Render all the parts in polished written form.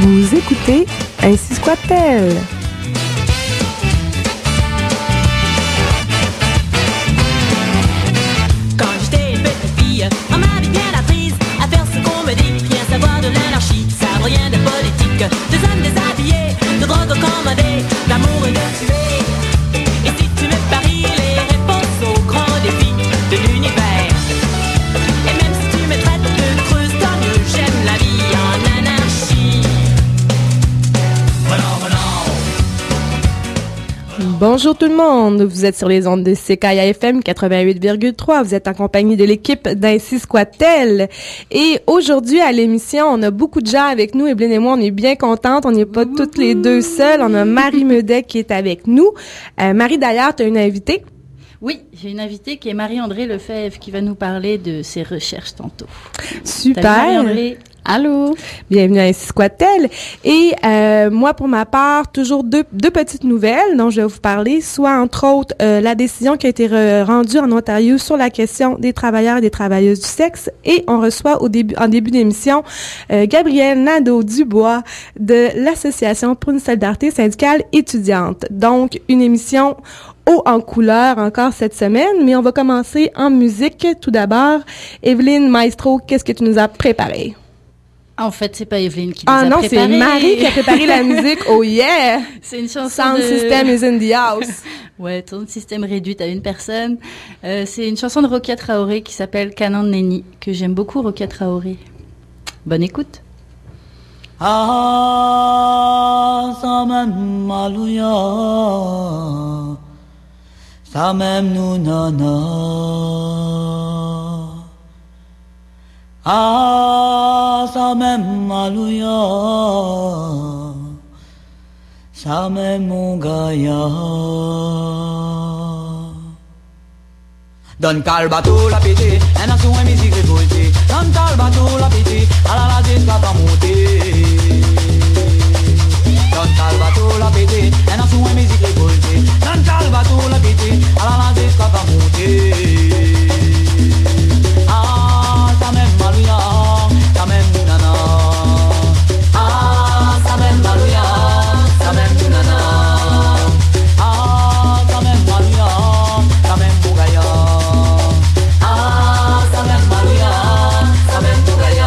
Vous écoutez Ainsi soit-elle. Quand j'étais une petite fille, on m'avait bien apprise à faire ce qu'on me dit, rien savoir de l'anarchie, savoir rien de politique, des hommes déshabillés, de drogue commandée, d'amour et de tuer. Et si tu me paries les réponses aux grands défis de l'univers, et même si tu me traites de creuse, tant mieux, j'aime la vie en anarchie. Bonjour tout le monde, vous êtes sur les ondes de CKIA FM 88,3, vous êtes en compagnie de l'équipe d'Ainsi soit-elle. Et aujourd'hui à l'émission, on a beaucoup de gens avec nous, Evelyne et moi, on est bien contentes, on n'est pas toutes les deux seules, on a Marie Medet qui est avec nous. Marie, d'ailleurs, tu as une invitée? Oui, j'ai une invitée qui est Marie-André Lefebvre qui va nous parler de ses recherches tantôt. Super! Marie-André. Allô? Bienvenue à Ainsi soit-elle. Et moi, pour ma part, toujours deux petites nouvelles dont je vais vous parler, soit entre autres la décision qui a été rendue en Ontario sur la question des travailleurs et des travailleuses du sexe. Et on reçoit en début d'émission Gabrielle Nadeau-Dubois de l'Association pour une solidarité syndicale étudiante. Donc, une émission haut en couleur encore cette semaine, mais on va commencer en musique. Tout d'abord, Evelyne Maestro, qu'est-ce que tu nous as préparé? En fait, c'est pas Evelyne qui nous a préparé. Ah non, c'est Marie qui a préparé la musique. Oh yeah! C'est une chanson Sound system is in the house. Ouais, ton système réduit à une personne. C'est une chanson de Rokia Traoré qui s'appelle Canon Neni, que j'aime beaucoup, Rokia Traoré. Bonne écoute. Ah, ça m'aime malouya, ça m'aime nous nana. Ah, ça m'aime malouya, ça m'aime mon gaïa. Donne cal bateau la pété, un nation et musique révoltée. Donne cal bateau la pété, à la radier ça va monter. Donne cal bateau la pété, un nation et musique révoltée. Donne cal bateau la pété, à la radier ça va monter. Ah, ça m'aime malouya, ça m'aime nana. Ah, ça m'aime malouya, ça m'aime nana. Ah, ça m'aime malouya, ça m'aime bougaya. Ah, ça m'aime malouya, ça m'aime bougaya.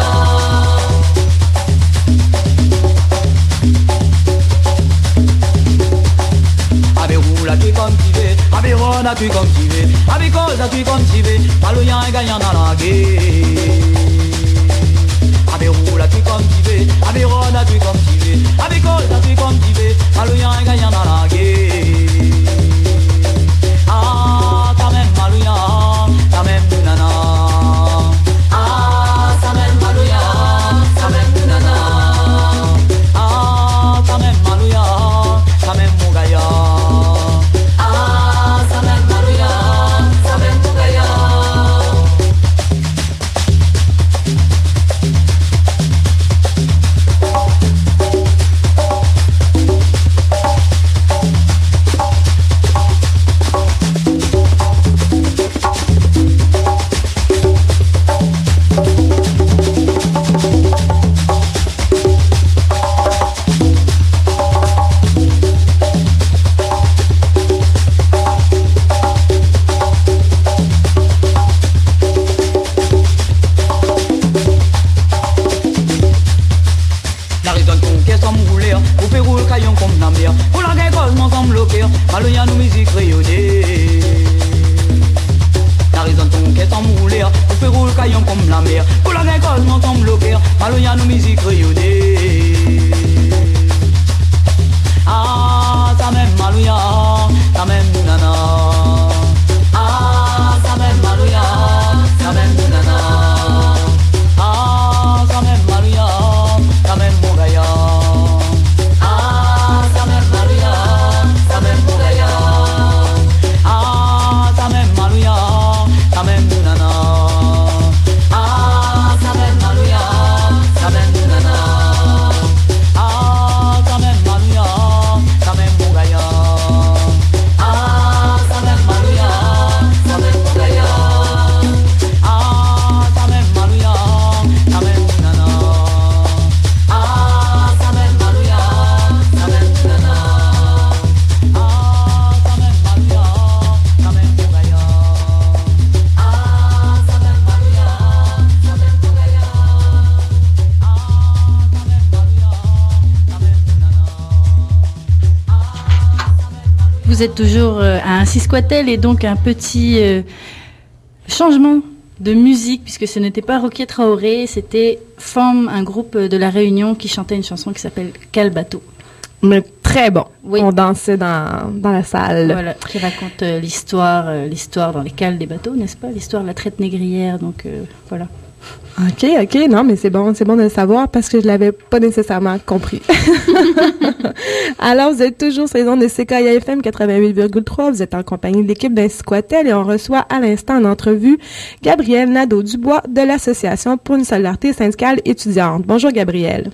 Avec roule à tu comme tu veux, avec ron à tu comme tu veux, avec cause à tu comme tu veux, malouya et gagnant dans la guerre. Avec roule à tu comme tu veux, avec ron à tu comme tu veux, avec cause à tu comme tu veux, malouya et gagnant dans la guerre. Ah, ça m'aime malouya, ça m'aime nana. Ah, ça m'aime malouya, ça m'aime nana. Ah, ça m'aime malouya, ça m'aime mougaya. Ah, ça m'aime malouya, ça m'aime mougaya. La raison de ton caisse comme rouler, vous pouvez rouler caillon comme la mer. Pour la guerre, cosmos comme bloquer, malouya nous musique rayonnée. La raison de ton caisse comme rouler, vous pouvez rouler caillon comme la mer. Pour la guerre, cosmos comme bloquer, malouya nous musique rayonnée. Ah, ça m'aime malouya, ça m'aime nana. Ah, ça m'aime malouya, ça m'aime nana. Ah, ça m'aime malouya, ça m'aime mon gaïa. Ah, ça m'aime malouya, ça m'aime mon gaïa. Ah, ça m'aime malouya, ça m'aime nana. Ah, ça m'aime malouya, ça m'aime nana. Ah, ça m'aime malouya, ça m'aime mon gaïa. Ah, ça vous êtes toujours à Ainsi-Squatel et donc un petit changement de musique puisque ce n'était pas Roquier Traoré, c'était Forme, un groupe de La Réunion qui chantait une chanson qui s'appelle Cale Bateau. Mais très bon. Oui. On dansait dans la salle. Voilà, qui raconte l'histoire dans les cales des bateaux, n'est-ce pas? L'histoire de la traite négrière, donc voilà. OK, non, mais c'est bon de le savoir parce que je l'avais pas nécessairement compris. Alors, vous êtes toujours sur les ondes de CKIA-FM 88,3. Vous êtes en compagnie de l'équipe d'Ainsi-Squatel et on reçoit à l'instant en entrevue Gabrielle Nadeau-Dubois de l'Association pour une solidarité syndicale étudiante. Bonjour, Gabrielle.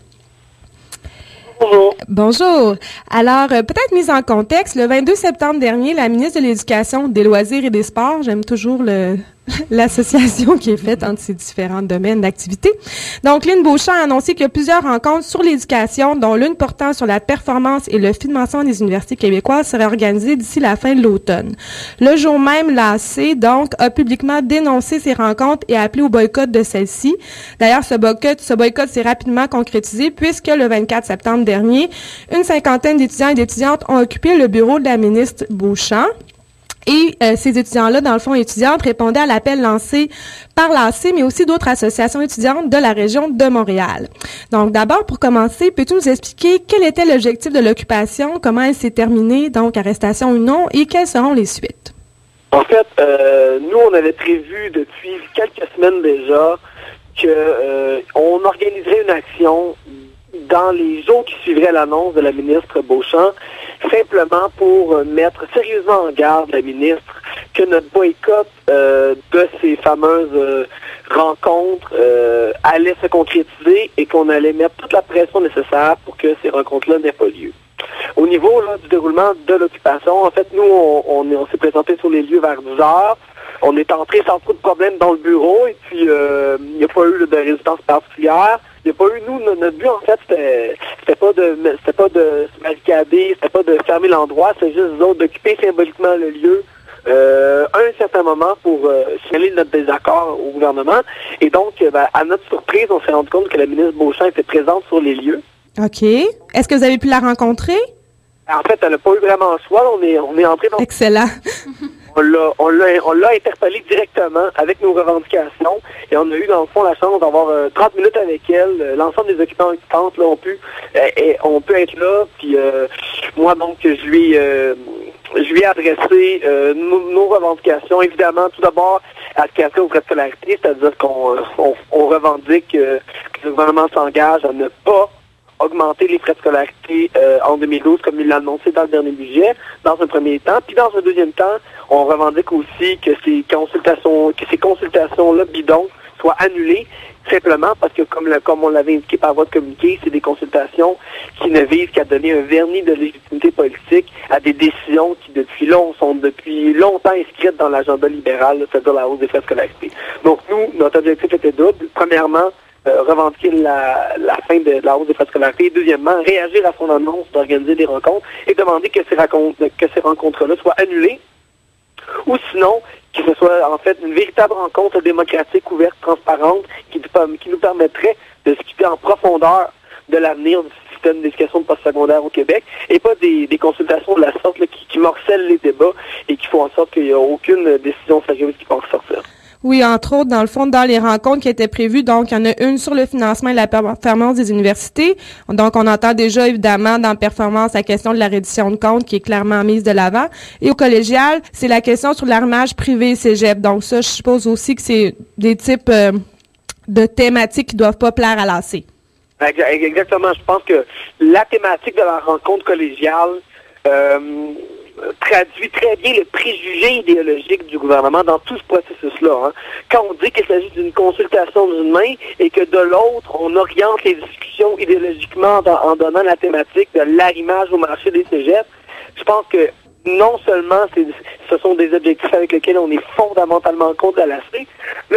Bonjour. Bonjour. Alors, peut-être mise en contexte, le 22 septembre dernier, la ministre de l'Éducation, des Loisirs et des Sports, j'aime toujours l'association qui est faite entre ces différents domaines d'activité. Donc, Lynn Beauchamp a annoncé qu'il y a plusieurs rencontres sur l'éducation, dont l'une portant sur la performance et le financement des universités québécoises seraient organisées d'ici la fin de l'automne. Le jour même, l'AC, donc, a publiquement dénoncé ces rencontres et appelé au boycott de celles-ci. D'ailleurs, ce boycott s'est rapidement concrétisé puisque le 24 septembre dernier, une cinquantaine d'étudiants et d'étudiantes ont occupé le bureau de la ministre Beauchamp. Et ces étudiants-là, dans le fond, étudiantes, répondaient à l'appel lancé par l'AC, mais aussi d'autres associations étudiantes de la région de Montréal. Donc, d'abord, pour commencer, peux-tu nous expliquer quel était l'objectif de l'occupation, comment elle s'est terminée, donc arrestation ou non, et quelles seront les suites? En fait, nous, on avait prévu depuis quelques semaines déjà on organiserait une action dans les jours qui suivraient l'annonce de la ministre Beauchamp, simplement pour mettre sérieusement en garde la ministre que notre boycott de ces fameuses rencontres allait se concrétiser et qu'on allait mettre toute la pression nécessaire pour que ces rencontres-là n'aient pas lieu. Au niveau là, du déroulement de l'occupation, en fait, nous, on s'est présenté sur les lieux vers 10 heures. On est entré sans trop de problèmes dans le bureau et puis il n'y a pas eu de résistance particulière. Il n'y a pas eu, nous, notre but, en fait, c'était pas de se barricader, c'était pas de fermer l'endroit, c'est juste, nous autres, d'occuper symboliquement le lieu à un certain moment pour signaler notre désaccord au gouvernement. Et donc, à notre surprise, on s'est rendu compte que la ministre Beauchamp était présente sur les lieux. OK. Est-ce que vous avez pu la rencontrer? En fait, elle n'a pas eu vraiment le choix. On est entré dans... Excellent. On l'a interpellée directement avec nos revendications et on a eu dans le fond la chance d'avoir 30 minutes avec elle. L'ensemble des occupants occupantes là, ont pu être là. Puis moi donc je lui ai adressé nos revendications. Évidemment, tout d'abord application aux frais de scolarité, c'est-à-dire qu'on revendique que le gouvernement s'engage à ne pas augmenter les frais de scolarité en 2012, comme il l'a annoncé dans le dernier budget, dans un premier temps. Puis dans un deuxième temps, on revendique aussi que ces consultations-là bidons soient annulées, simplement parce que, comme on l'avait indiqué par voie de communiqué, c'est des consultations qui ne visent qu'à donner un vernis de légitimité politique à des décisions qui, sont depuis longtemps inscrites dans l'agenda libéral, c'est-à-dire la hausse des frais de scolarité. Donc nous, notre objectif était double. Premièrement, revendiquer la fin de la hausse des frais de scolarité. Et deuxièmement, réagir à son annonce d'organiser des rencontres et demander que ces rencontres-là soient annulées ou sinon que ce soit en fait une véritable rencontre démocratique, ouverte, transparente qui nous permettrait de discuter en profondeur de l'avenir du système d'éducation de postsecondaire au Québec et pas des consultations de la sorte là, qui morcellent les débats et qui font en sorte qu'il n'y a aucune décision sérieuse qui peut en ressortir. Oui, entre autres, dans le fond, dans les rencontres qui étaient prévues, donc, il y en a une sur le financement et la performance des universités. Donc, on entend déjà, évidemment, dans performance, la question de la reddition de comptes qui est clairement mise de l'avant. Et au collégial, c'est la question sur l'armage privé et cégep. Donc, ça, je suppose aussi que c'est des types de thématiques qui doivent pas plaire à l'AC. Exactement. Je pense que la thématique de la rencontre collégiale, traduit très bien le préjugé idéologique du gouvernement dans tout ce processus-là. Hein. Quand on dit qu'il s'agit d'une consultation d'une main et que de l'autre, on oriente les discussions idéologiquement en donnant la thématique de l'arrimage au marché des cégeps, je pense que non seulement ce sont des objectifs avec lesquels on est fondamentalement contre la LAC, mais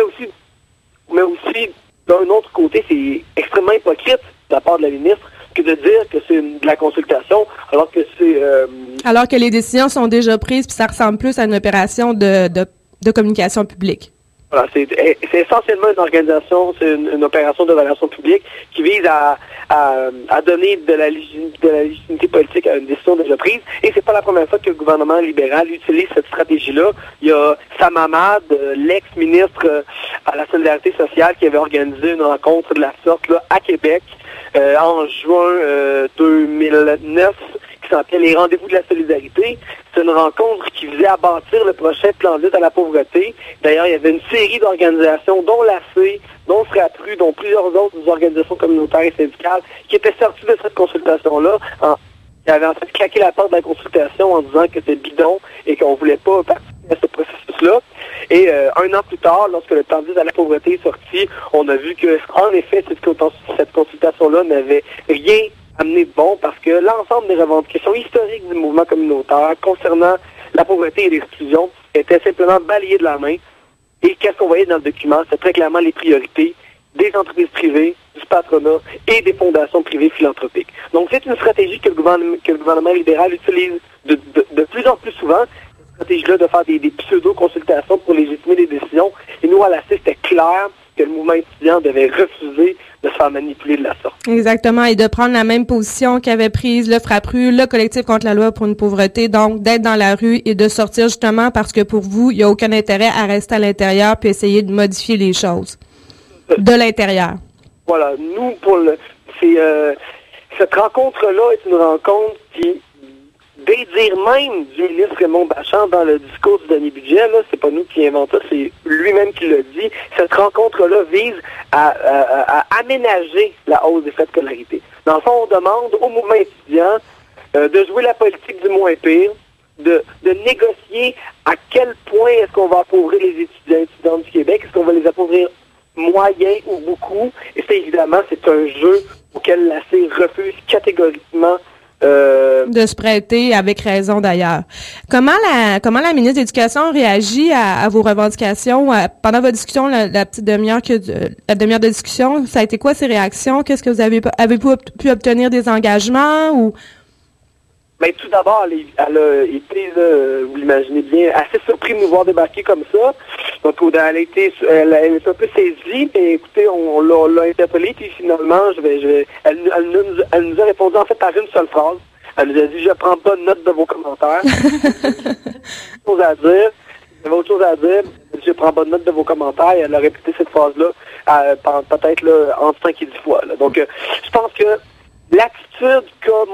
aussi d'un autre côté, c'est extrêmement hypocrite de la part de la ministre que de dire que c'est de la consultation, alors que c'est... Alors que les décisions sont déjà prises, puis ça ressemble plus à une opération de communication publique. Voilà, c'est essentiellement une organisation, c'est une opération de relations publiques qui vise à donner de la légitimité politique à une décision déjà prise. Et c'est pas la première fois que le gouvernement libéral utilise cette stratégie-là. Il y a Sam Hamad, l'ex-ministre à la solidarité sociale, qui avait organisé une rencontre de la sorte là, à Québec en juin 2009, qui s'appelait les Rendez-vous de la solidarité. C'est une rencontre qui visait à bâtir le prochain plan de lutte à la pauvreté. D'ailleurs, il y avait une série d'organisations, dont l'AC, dont FRAPRU, dont plusieurs autres organisations communautaires et syndicales, qui étaient sorties de cette consultation-là, qui avaient en fait claqué la porte de la consultation en disant que c'était bidon et qu'on voulait pas participer à ce processus-là. Et un an plus tard, lorsque le plan de lutte à la pauvreté est sorti, on a vu que, en effet, cette consultation-là n'avait rien amené de bon parce que l'ensemble des revendications historiques du mouvement communautaire concernant la pauvreté et l'exclusion étaient simplement balayées de la main. Et qu'est-ce qu'on voyait dans le document? C'est très clairement les priorités des entreprises privées, du patronat et des fondations privées philanthropiques. Donc c'est une stratégie que le gouvernement libéral utilise de plus en plus souvent, cette stratégie-là de faire des pseudo-consultations pour légitimer des décisions. Et nous, à la CIS, c'était clair que le mouvement étudiant devait refuser de se faire manipuler de la sorte. Exactement, et de prendre la même position qu'avait prise le FRAPRU, le collectif contre la loi pour une pauvreté, donc d'être dans la rue et de sortir justement parce que pour vous, il n'y a aucun intérêt à rester à l'intérieur puis essayer de modifier les choses de l'intérieur. Voilà, nous, cette rencontre-là est une rencontre qui, dès dire même du ministre Raymond Bachand dans le discours du dernier budget, là, c'est pas nous qui inventons ça, c'est lui-même qui l'a dit, cette rencontre-là vise à aménager la hausse des frais de scolarité. Dans le fond, on demande au mouvement étudiant de jouer la politique du moins pire, de négocier à quel point est-ce qu'on va appauvrir les étudiants et étudiantes du Québec, est-ce qu'on va les appauvrir moyen ou beaucoup, et c'est évidemment, c'est un jeu auquel la CIS refuse catégoriquement de se prêter, avec raison d'ailleurs. Comment la ministre de l'Éducation réagit à vos revendications pendant votre discussion, la petite demi-heure de discussion? Ça a été quoi ses réactions? Qu'est-ce que vous avez-vous pu obtenir des engagements ou? Ben, tout d'abord, elle a été, vous l'imaginez bien, assez surprise de nous voir débarquer comme ça. Donc, elle est un peu saisie, mais écoutez, on l'a interpellée, puis finalement, elle nous a répondu en fait par une seule phrase. Elle nous a dit, je prends pas note de vos commentaires. J'avais autre chose à dire. Je prends pas note de vos commentaires. Et elle a répété cette phrase-là, peut-être là, entre 5 et 10 fois. Là. Donc, je pense que l'attitude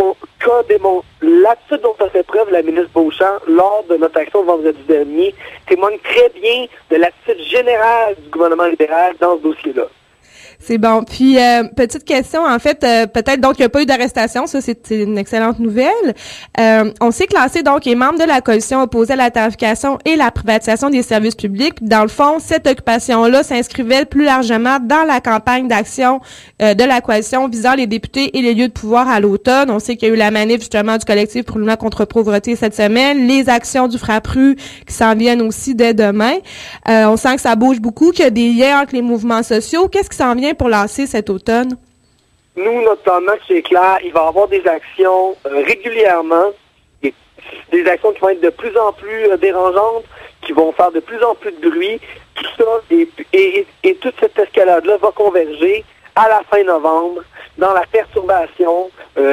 dont a fait preuve la ministre Beauchamp lors de notre action vendredi dernier témoigne très bien de l'attitude générale du gouvernement libéral dans ce dossier-là. C'est bon. Puis, petite question, en fait, peut-être donc il n'y a pas eu d'arrestation, ça c'est une excellente nouvelle. On s'est classé donc et membre de la coalition opposée à la tarification et la privatisation des services publics. Dans le fond, cette occupation-là s'inscrivait plus largement dans la campagne d'action de la coalition visant les députés et les lieux de pouvoir à l'automne. On sait qu'il y a eu la manif justement du collectif pour le mouvement contre pauvreté cette semaine, les actions du FRAPRU qui s'en viennent aussi dès demain. On sent que ça bouge beaucoup, qu'il y a des liens entre les mouvements sociaux. Qu'est-ce qui s'en vient pour lancer cet automne? Nous, notre plan de match, c'est clair. Il va y avoir des actions régulièrement, des actions qui vont être de plus en plus dérangeantes, qui vont faire de plus en plus de bruit. Tout ça, et toute cette escalade-là va converger à la fin novembre dans la perturbation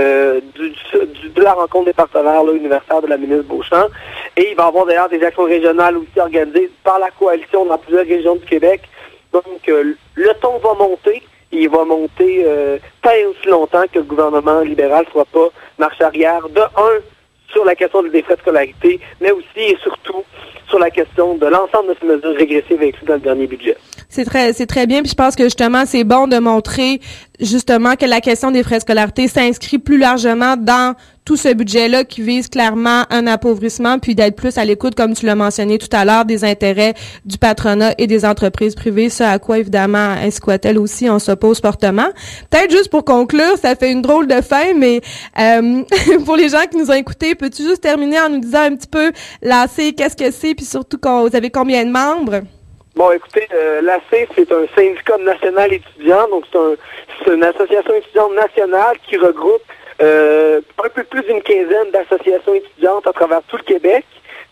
de la rencontre des partenaires là, universitaires de la ministre Beauchamp. Et il va y avoir d'ailleurs des actions régionales aussi organisées par la coalition dans plusieurs régions du Québec. Donc, le ton va monter. Il va monter tant et aussi longtemps que le gouvernement libéral ne soit pas marche arrière. De un, sur la question des frais de scolarité, mais aussi et surtout sur la question de l'ensemble de ces mesures régressives incluses dans le dernier budget. C'est très bien, puis je pense que justement, c'est bon de montrer justement que la question des frais de scolarité s'inscrit plus largement dans tout ce budget-là qui vise clairement un appauvrissement, puis d'être plus à l'écoute, comme tu l'as mentionné tout à l'heure, des intérêts du patronat et des entreprises privées, ce à quoi, évidemment, Esquatel aussi, on s'oppose fortement. Peut-être juste pour conclure, ça fait une drôle de fin, mais pour les gens qui nous ont écoutés, peux-tu juste terminer en nous disant un petit peu l'AC, qu'est-ce que c'est, puis surtout, vous avez combien de membres? Bon, écoutez, l'AC, c'est un syndicat national étudiant, donc c'est une association étudiante nationale qui regroupe un peu plus d'une quinzaine d'associations étudiantes à travers tout le Québec.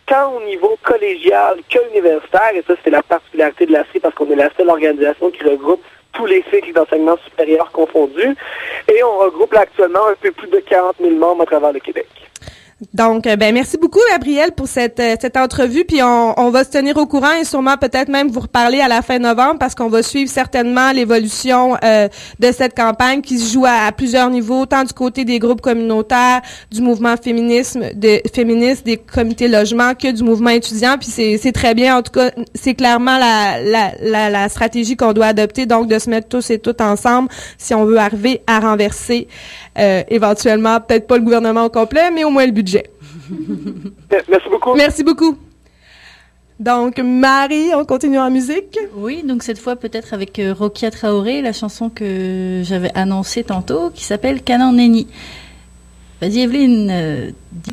tant au niveau collégial que universitaire, et ça c'est la particularité de l'ACI parce qu'on est la seule organisation qui regroupe tous les cycles d'enseignement supérieur confondus, et on regroupe là actuellement un peu plus de 40 000 membres à travers le Québec. Donc, merci beaucoup, Gabrielle, pour cette entrevue. Puis on va se tenir au courant et sûrement peut-être même vous reparler à la fin novembre parce qu'on va suivre certainement l'évolution de cette campagne qui se joue à plusieurs niveaux, tant du côté des groupes communautaires, du mouvement féministe, des comités logement que du mouvement étudiant. Puis c'est très bien. En tout cas, c'est clairement la stratégie qu'on doit adopter, donc de se mettre tous et toutes ensemble si on veut arriver à renverser éventuellement, peut-être pas le gouvernement au complet, mais au moins le budget. Merci beaucoup. Merci beaucoup. Donc, Marie, on continue en musique? Oui, donc cette fois peut-être avec Rokia Traoré, la chanson que j'avais annoncée tantôt, qui s'appelle Kanan Neni. Vas-y, Evelyne, dis.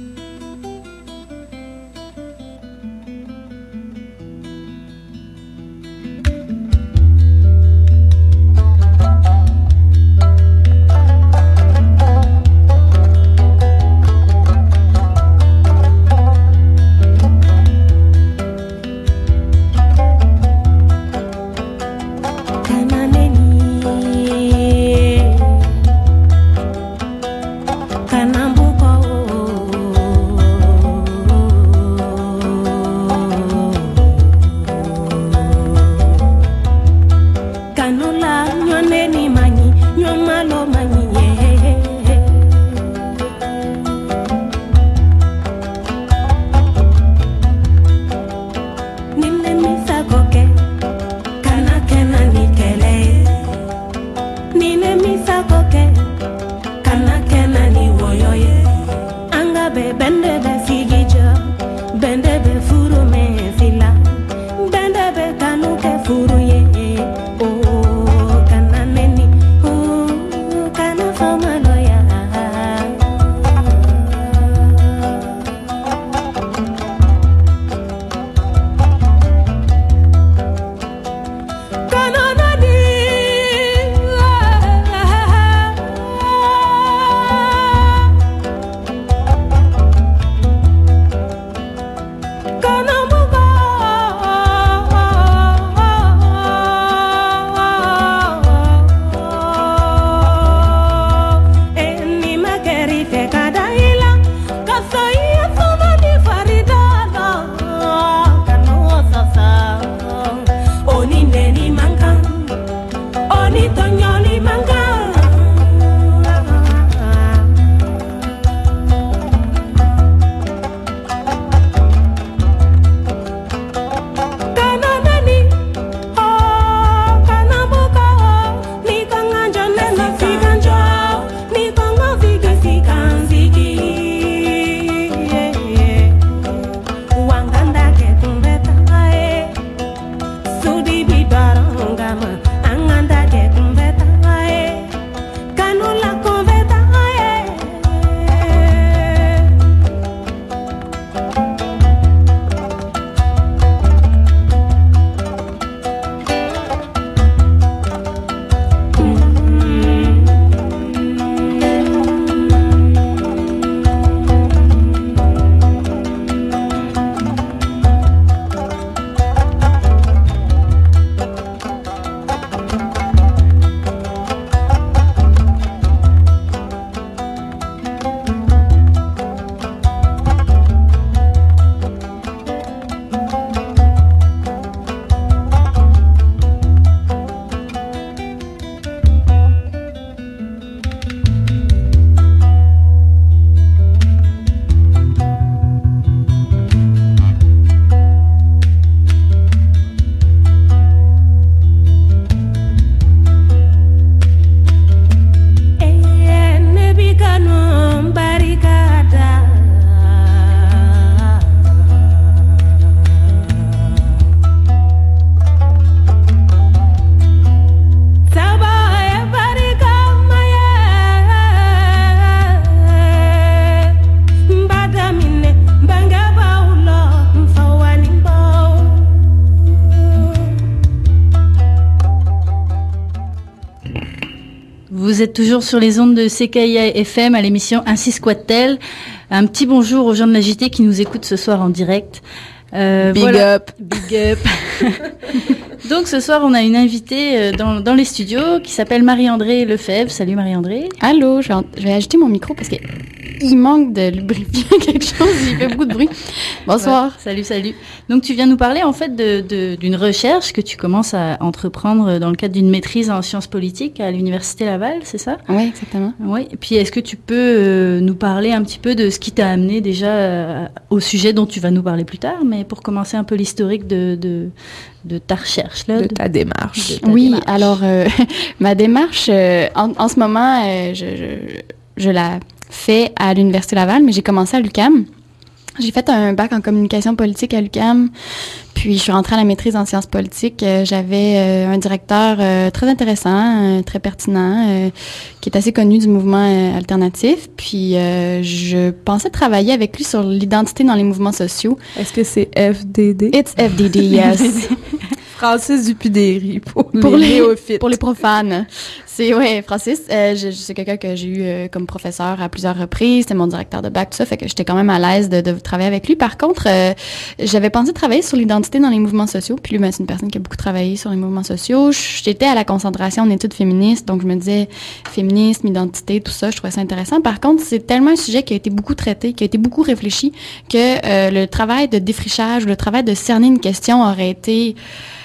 Vous êtes toujours sur les ondes de CKIA FM à l'émission Ainsi squatte-t-elle. Un petit bonjour aux gens de la JT qui nous écoutent ce soir en direct. Big up. Donc ce soir, on a une invitée dans les studios qui s'appelle Marie-André Lefebvre. Salut Marie-André. Allô, je vais ajouter mon micro parce qu'il manque de lubrifier quelque chose, il fait beaucoup de bruit. Bonsoir. Ouais, salut. Donc tu viens nous parler en fait d'une recherche que tu commences à entreprendre dans le cadre d'une maîtrise en sciences politiques à l'Université Laval, c'est ça? Oui, exactement. Oui, et puis est-ce que tu peux nous parler un petit peu de ce qui t'a amené déjà au sujet dont tu vas nous parler plus tard, mais pour commencer un peu l'historique de ta recherche, là, de ta démarche. Alors ma démarche, en ce moment, je la fais à l'Université Laval, mais j'ai commencé à l'UQAM. J'ai fait un bac en communication politique à l'UQAM, puis je suis rentrée à la maîtrise en sciences politiques. J'avais un directeur très intéressant, très pertinent, qui est assez connu du mouvement alternatif. Puis je pensais travailler avec lui sur l'identité dans les mouvements sociaux. Est-ce que c'est FDD? It's FDD, yes. Francis Dupudéry pour les néophytes. Pour les profanes. Francis, c'est quelqu'un que j'ai eu comme professeur à plusieurs reprises. C'était mon directeur de bac, tout ça, fait que j'étais quand même à l'aise de travailler avec lui. Par contre, j'avais pensé travailler sur l'identité dans les mouvements sociaux. Puis lui, c'est une personne qui a beaucoup travaillé sur les mouvements sociaux. J'étais à la concentration en études féministes, donc je me disais féminisme, identité, tout ça, je trouvais ça intéressant. Par contre, c'est tellement un sujet qui a été beaucoup traité, qui a été beaucoup réfléchi, que le travail de défrichage, le travail de cerner une question aurait été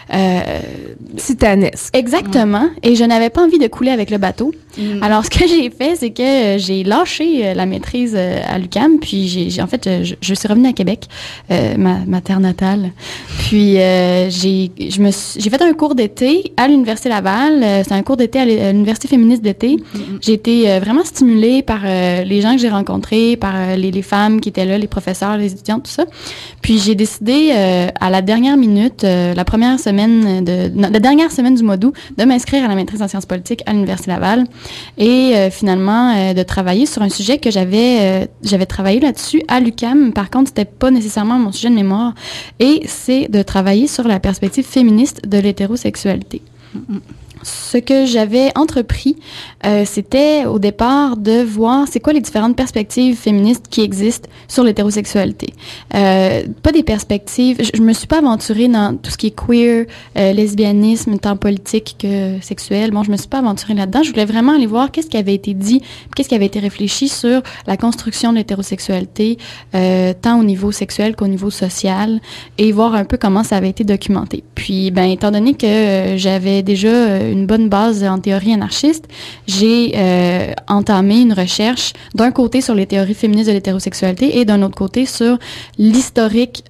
titanesque. Exactement. Et je n'avais pas envie de couler avec le bateau. Alors, ce que j'ai fait, c'est que j'ai lâché la maîtrise à l'UQAM, puis je suis revenue à Québec, ma terre natale. Puis, j'ai fait un cours d'été à l'Université Laval. C'est un cours d'été à l'Université féministe d'été. J'ai été vraiment stimulée par les gens que j'ai rencontrés, par les femmes qui étaient là, les professeurs, les étudiants, tout ça. Puis, j'ai décidé, à la dernière minute, la dernière semaine du mois d'août, de m'inscrire à la maîtrise en sciences politiques à l'Université Laval et finalement de travailler sur un sujet que j'avais travaillé là-dessus à l'UQAM. Par contre, c'était pas nécessairement mon sujet de mémoire, et c'est de travailler sur la perspective féministe de l'hétérosexualité. Ce que j'avais entrepris, c'était au départ de voir c'est quoi les différentes perspectives féministes qui existent sur l'hétérosexualité. Pas des perspectives, je me suis pas aventurée dans tout ce qui est queer, lesbianisme, tant politique que sexuel. Bon, je me suis pas aventurée là-dedans. Je voulais vraiment aller voir qu'est-ce qui avait été dit, qu'est-ce qui avait été réfléchi sur la construction de l'hétérosexualité, tant au niveau sexuel qu'au niveau social, et voir un peu comment ça avait été documenté. Puis, étant donné que j'avais déjà une bonne base en théorie anarchiste, j'ai entamé une recherche d'un côté sur les théories féministes de l'hétérosexualité et d'un autre côté sur l'historique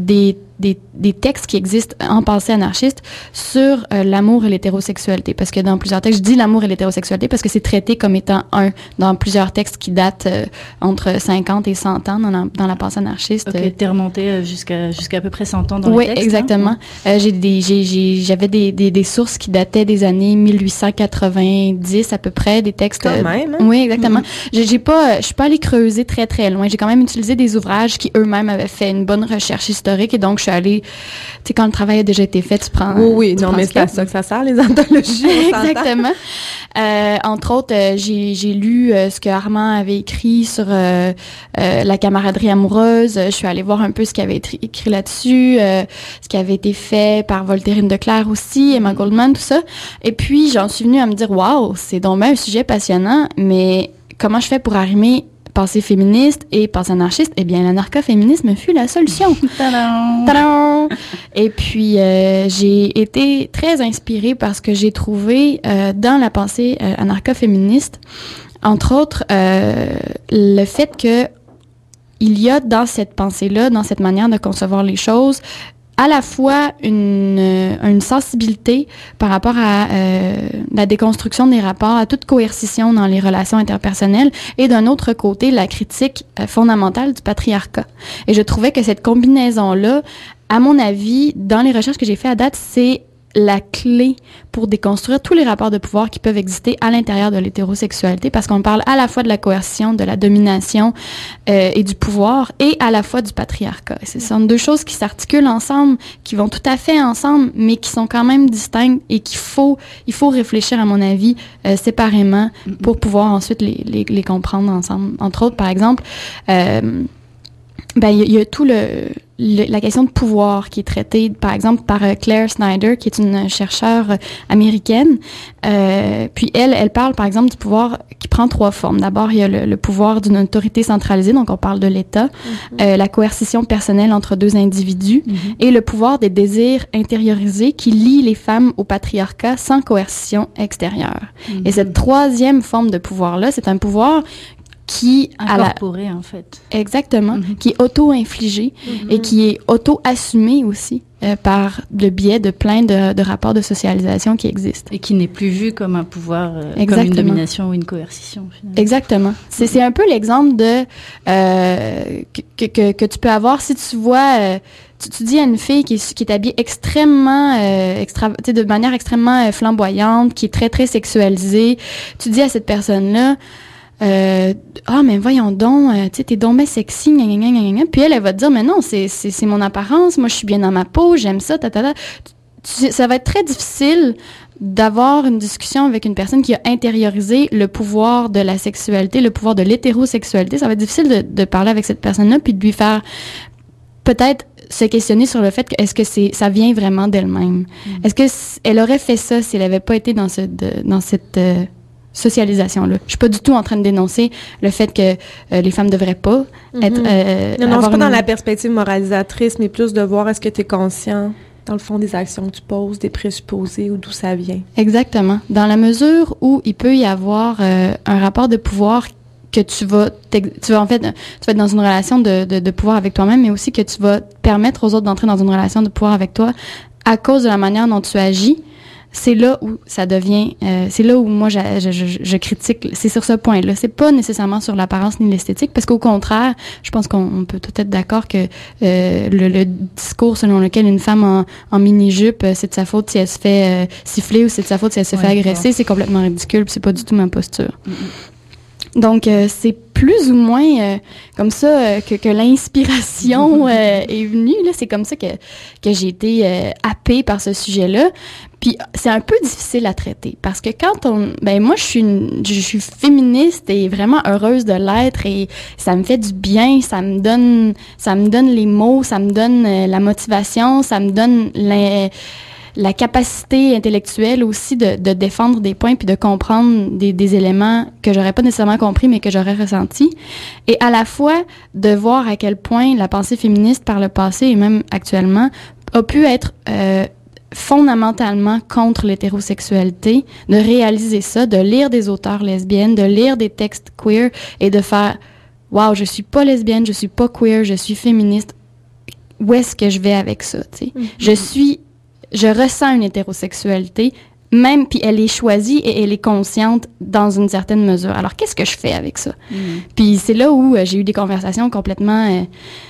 des textes qui existent en pensée anarchiste sur l'amour et l'hétérosexualité. Parce que dans plusieurs textes, je dis l'amour et l'hétérosexualité parce que c'est traité comme étant dans plusieurs textes qui datent entre 50 et 100 ans dans la pensée anarchiste. Ok, t'es remonté jusqu'à à peu près 100 ans dans les textes. Oui, exactement. Hein? J'avais des sources qui dataient des années 1890 à peu près, des textes. Quand même, hein? Oui, exactement. Je suis pas allée creuser très très loin. J'ai quand même utilisé des ouvrages qui eux-mêmes avaient fait une bonne recherche historique, et donc je suis allée, tu sais, quand le travail a déjà été fait, tu prends. Oui, non, mais c'est à ça que ça sert, les anthologies. Exactement. Entre autres, j'ai lu ce que Armand avait écrit sur la camaraderie amoureuse. Je suis allée voir un peu ce qu'il avait écrit là-dessus, ce qui avait été fait par Voltairine de Clercq aussi, Emma Goldman, tout ça. Et puis, j'en suis venue à me dire, waouh, c'est donc bien un sujet passionnant, mais comment je fais pour arrimer pensée féministe et pensée anarchiste? Eh bien, l'anarcho-féminisme fut la solution. Tadam! Tadam! Et puis, j'ai été très inspirée par ce que j'ai trouvé dans la pensée anarcho-féministe. Entre autres, le fait que il y a dans cette pensée-là, dans cette manière de concevoir les choses, à la fois une sensibilité par rapport à la déconstruction des rapports, à toute coercition dans les relations interpersonnelles, et d'un autre côté, la critique fondamentale du patriarcat. Et je trouvais que cette combinaison-là, à mon avis, dans les recherches que j'ai faites à date, c'est la clé pour déconstruire tous les rapports de pouvoir qui peuvent exister à l'intérieur de l'hétérosexualité, parce qu'on parle à la fois de la coercition, de la domination et du pouvoir, et à la fois du patriarcat. Ce sont deux choses qui s'articulent ensemble, qui vont tout à fait ensemble, mais qui sont quand même distinctes et il faut réfléchir, à mon avis, séparément pour pouvoir ensuite les comprendre ensemble. Entre autres, par exemple, il y a tout la question de pouvoir qui est traitée, par exemple, par Claire Snyder, qui est une chercheure américaine. Puis elle parle, par exemple, du pouvoir qui prend 3 formes. D'abord, il y a le pouvoir d'une autorité centralisée, donc on parle de l'État, la coercition personnelle entre 2 individus, et le pouvoir des désirs intériorisés qui lie les femmes au patriarcat sans coercition extérieure. Et cette 3e forme de pouvoir-là, c'est un pouvoir qui incorporé en fait. Exactement, qui est auto-infligé et qui est auto-assumé aussi par le biais de plein de rapports de socialisation qui existent. Et qui n'est plus vu comme un pouvoir, comme une domination ou une coercition, finalement. Exactement. C'est un peu l'exemple de que tu peux avoir si tu vois... Tu dis à une fille qui est habillée extrêmement, de manière extrêmement flamboyante, qui est très, très sexualisée, tu dis à cette personne-là, mais voyons donc, tu sais, t'es donc bien sexy, gna, gna, gna, gna. Puis elle va te dire, mais non, c'est mon apparence, moi je suis bien dans ma peau, j'aime ça, ça va être très difficile d'avoir une discussion avec une personne qui a intériorisé le pouvoir de la sexualité, le pouvoir de l'hétérosexualité. Ça va être difficile de parler avec cette personne-là puis de lui faire peut-être se questionner sur le fait que est-ce que ça vient vraiment d'elle-même. Est-ce que elle aurait fait ça si elle n'avait pas été dans cette socialisation-là. Je suis pas du tout en train de dénoncer le fait que les femmes devraient pas être... non, c'est pas dans la perspective moralisatrice, mais plus de voir est-ce que tu es conscient, dans le fond, des actions que tu poses, des présupposés ou d'où ça vient. Exactement. Dans la mesure où il peut y avoir un rapport de pouvoir que tu vas être dans une relation de pouvoir avec toi-même, mais aussi que tu vas permettre aux autres d'entrer dans une relation de pouvoir avec toi à cause de la manière dont tu agis. C'est là où ça devient... c'est là où moi, je critique. C'est sur ce point-là. C'est pas nécessairement sur l'apparence ni l'esthétique, parce qu'au contraire, je pense qu'on peut tout être d'accord que le discours selon lequel une femme en mini-jupe, c'est de sa faute si elle se fait siffler ou c'est de sa faute si elle se fait agresser, c'est complètement ridicule, puis c'est pas du tout ma posture. Donc, c'est plus ou moins comme ça que l'inspiration est venue. Là, c'est comme ça que j'ai été happée par ce sujet-là. Puis c'est un peu difficile à traiter parce que moi je suis féministe et vraiment heureuse de l'être et ça me fait du bien, ça me donne les mots, ça me donne la motivation, ça me donne la capacité intellectuelle aussi de défendre des points puis de comprendre des éléments que j'aurais pas nécessairement compris mais que j'aurais ressentis. Et à la fois de voir à quel point la pensée féministe par le passé et même actuellement a pu être fondamentalement contre l'hétérosexualité, de réaliser ça, de lire des auteurs lesbiennes, de lire des textes queer et de faire « Wow, je suis pas lesbienne, je suis pas queer, je suis féministe. Où est-ce que je vais avec ça? » tu sais? Je ressens une hétérosexualité, même, puis elle est choisie et elle est consciente dans une certaine mesure. Alors, qu'est-ce que je fais avec ça? Puis c'est là où j'ai eu des conversations complètement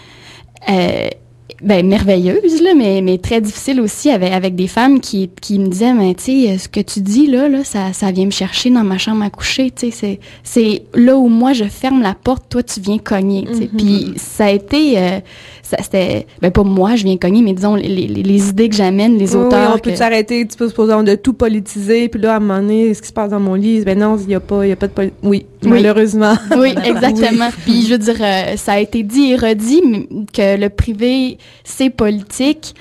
merveilleuse, là, mais très difficile aussi avec des femmes qui me disaient, mais tu sais, ce que tu dis là, ça vient me chercher dans ma chambre à coucher, tu sais, c'est là où moi je ferme la porte, toi tu viens cogner, tu sais. Puis ça a été, c'était, pas moi je viens cogner, mais disons les idées que j'amène, les auteurs. Oui, on peut s'arrêter, tu peux se poser de tout politiser, puis là à un moment donné, ce qui se passe dans mon lit, ben non, il y a pas de oui, malheureusement. Oui, exactement. Puis je veux dire, ça a été dit et redit que le privé c'est politique,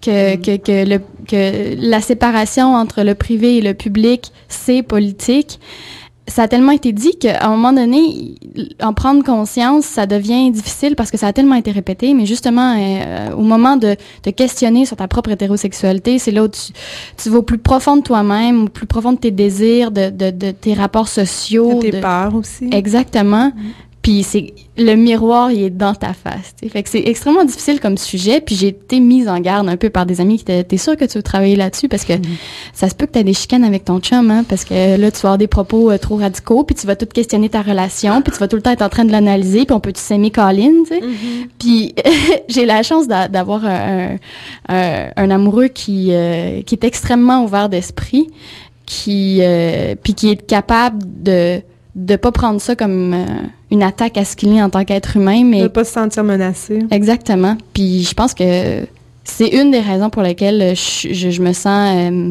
que la séparation entre le privé et le public, c'est politique. Ça a tellement été dit qu'à un moment donné, en prendre conscience, ça devient difficile parce que ça a tellement été répété. Mais justement, au moment de te questionner sur ta propre hétérosexualité, c'est là où tu vas au plus profond de toi-même, au plus profond de tes désirs, de tes rapports sociaux. De tes peurs aussi. Exactement. Puis le miroir, il est dans ta face. T'sais. Fait que c'est extrêmement difficile comme sujet. Puis j'ai été mise en garde un peu par des amis qui étaient, t'es sûre que tu veux travailler là-dessus parce que ça se peut que tu aies des chicanes avec ton chum, hein, parce que là, tu vas avoir des propos trop radicaux, puis tu vas tout questionner ta relation, puis tu vas tout le temps être en train de l'analyser, puis on peut-tu s'aimer Colin, tu sais. Puis j'ai la chance d'avoir un amoureux qui est extrêmement ouvert d'esprit, puis qui est capable de pas prendre ça comme une attaque à ce qu'il est en tant qu'être humain, mais de pas se sentir menacé. Exactement. Puis je pense que c'est une des raisons pour lesquelles je me sens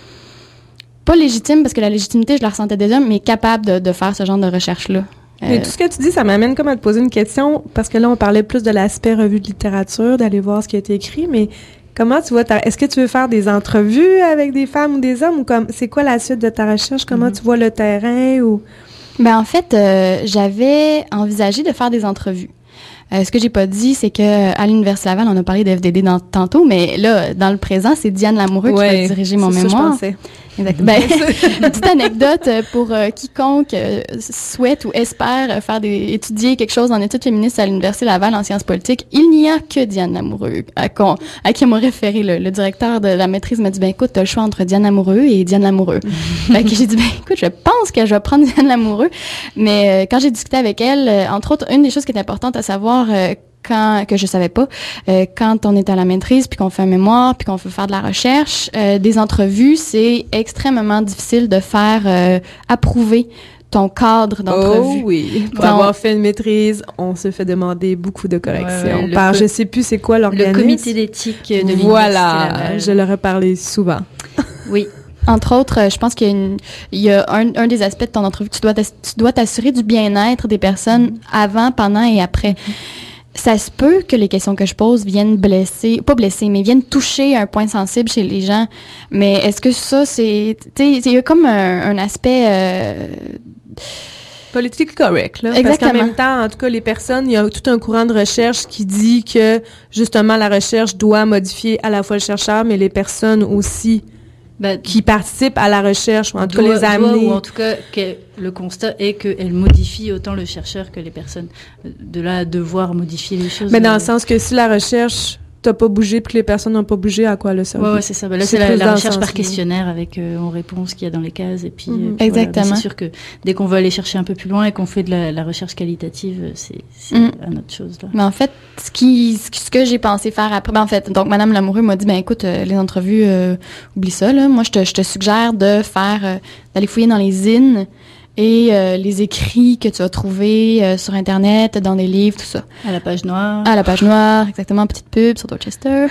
pas légitime, parce que la légitimité, je la ressentais déjà, mais capable de faire ce genre de recherche-là. Mais tout ce que tu dis, ça m'amène comme à te poser une question, parce que là, on parlait plus de l'aspect revue de littérature, d'aller voir ce qui a été écrit, mais comment tu vois est-ce que tu veux faire des entrevues avec des femmes ou des hommes, ou c'est quoi la suite de ta recherche? Comment tu vois le terrain ou... Ben en fait, j'avais envisagé de faire des entrevues. Ce que j'ai pas dit, c'est que à l'Université Laval, on a parlé de FDD tantôt, mais là, dans le présent, c'est Diane Lamoureux qui va diriger mon mémoire. Ça, je pensais. Exact. Ben, petite anecdote pour quiconque souhaite ou espère étudier quelque chose en études féministes à l'Université Laval en sciences politiques, il n'y a que Diane Lamoureux à qui m'a référé. Le directeur de la maîtrise m'a dit, ben écoute, t'as le choix entre Diane Lamoureux et Diane Lamoureux. Fait que j'ai dit, ben écoute, je pense que je vais prendre Diane Lamoureux. Mais quand j'ai discuté avec elle, entre autres, une des choses qui est importante à savoir, que je savais pas, quand on est à la maîtrise, puis qu'on fait un mémoire, puis qu'on veut faire de la recherche, des entrevues, c'est extrêmement difficile de faire approuver ton cadre d'entrevue. Oh oui. Pour avoir fait une maîtrise, on se fait demander beaucoup de corrections. Je sais plus c'est quoi l'organisme. Le comité d'éthique de l'Université Laval. Je leur ai parlé souvent. Oui. Entre autres, je pense qu'il y a un des aspects de ton entrevue, tu dois t'assurer du bien-être des personnes avant, pendant et après. Ça se peut que les questions que je pose viennent mais viennent toucher un point sensible chez les gens. Mais est-ce que ça, il y a comme un aspect... politique correct, là. Exactement. Parce qu'en même temps, en tout cas, les personnes, il y a tout un courant de recherche qui dit que, justement, la recherche doit modifier à la fois le chercheur, mais les personnes aussi qui participent à la recherche, ou en tout cas les amener. Ou en tout cas, que le constat est qu'elle modifie autant le chercheur que les personnes. De là à devoir modifier les choses. Mais dans le sens que si la recherche t'as pas bougé puis que les personnes n'ont pas bougé, à quoi le service? Ouais, c'est ça. Là, c'est la recherche par questionnaire avec on répond ce qu'il y a dans les cases. Et puis, exactement. Voilà. C'est sûr que dès qu'on veut aller chercher un peu plus loin et qu'on fait de la recherche qualitative, c'est une autre chose. Là. Mais en fait, ce que j'ai pensé faire après, donc Madame Lamoureux m'a dit, écoute, les entrevues, oublie ça, là. Moi, je te suggère de d'aller fouiller dans les zines et les écrits que tu vas trouver sur Internet, dans des livres, tout ça. À la page noire. À la page noire, exactement, petite pub sur Dorchester.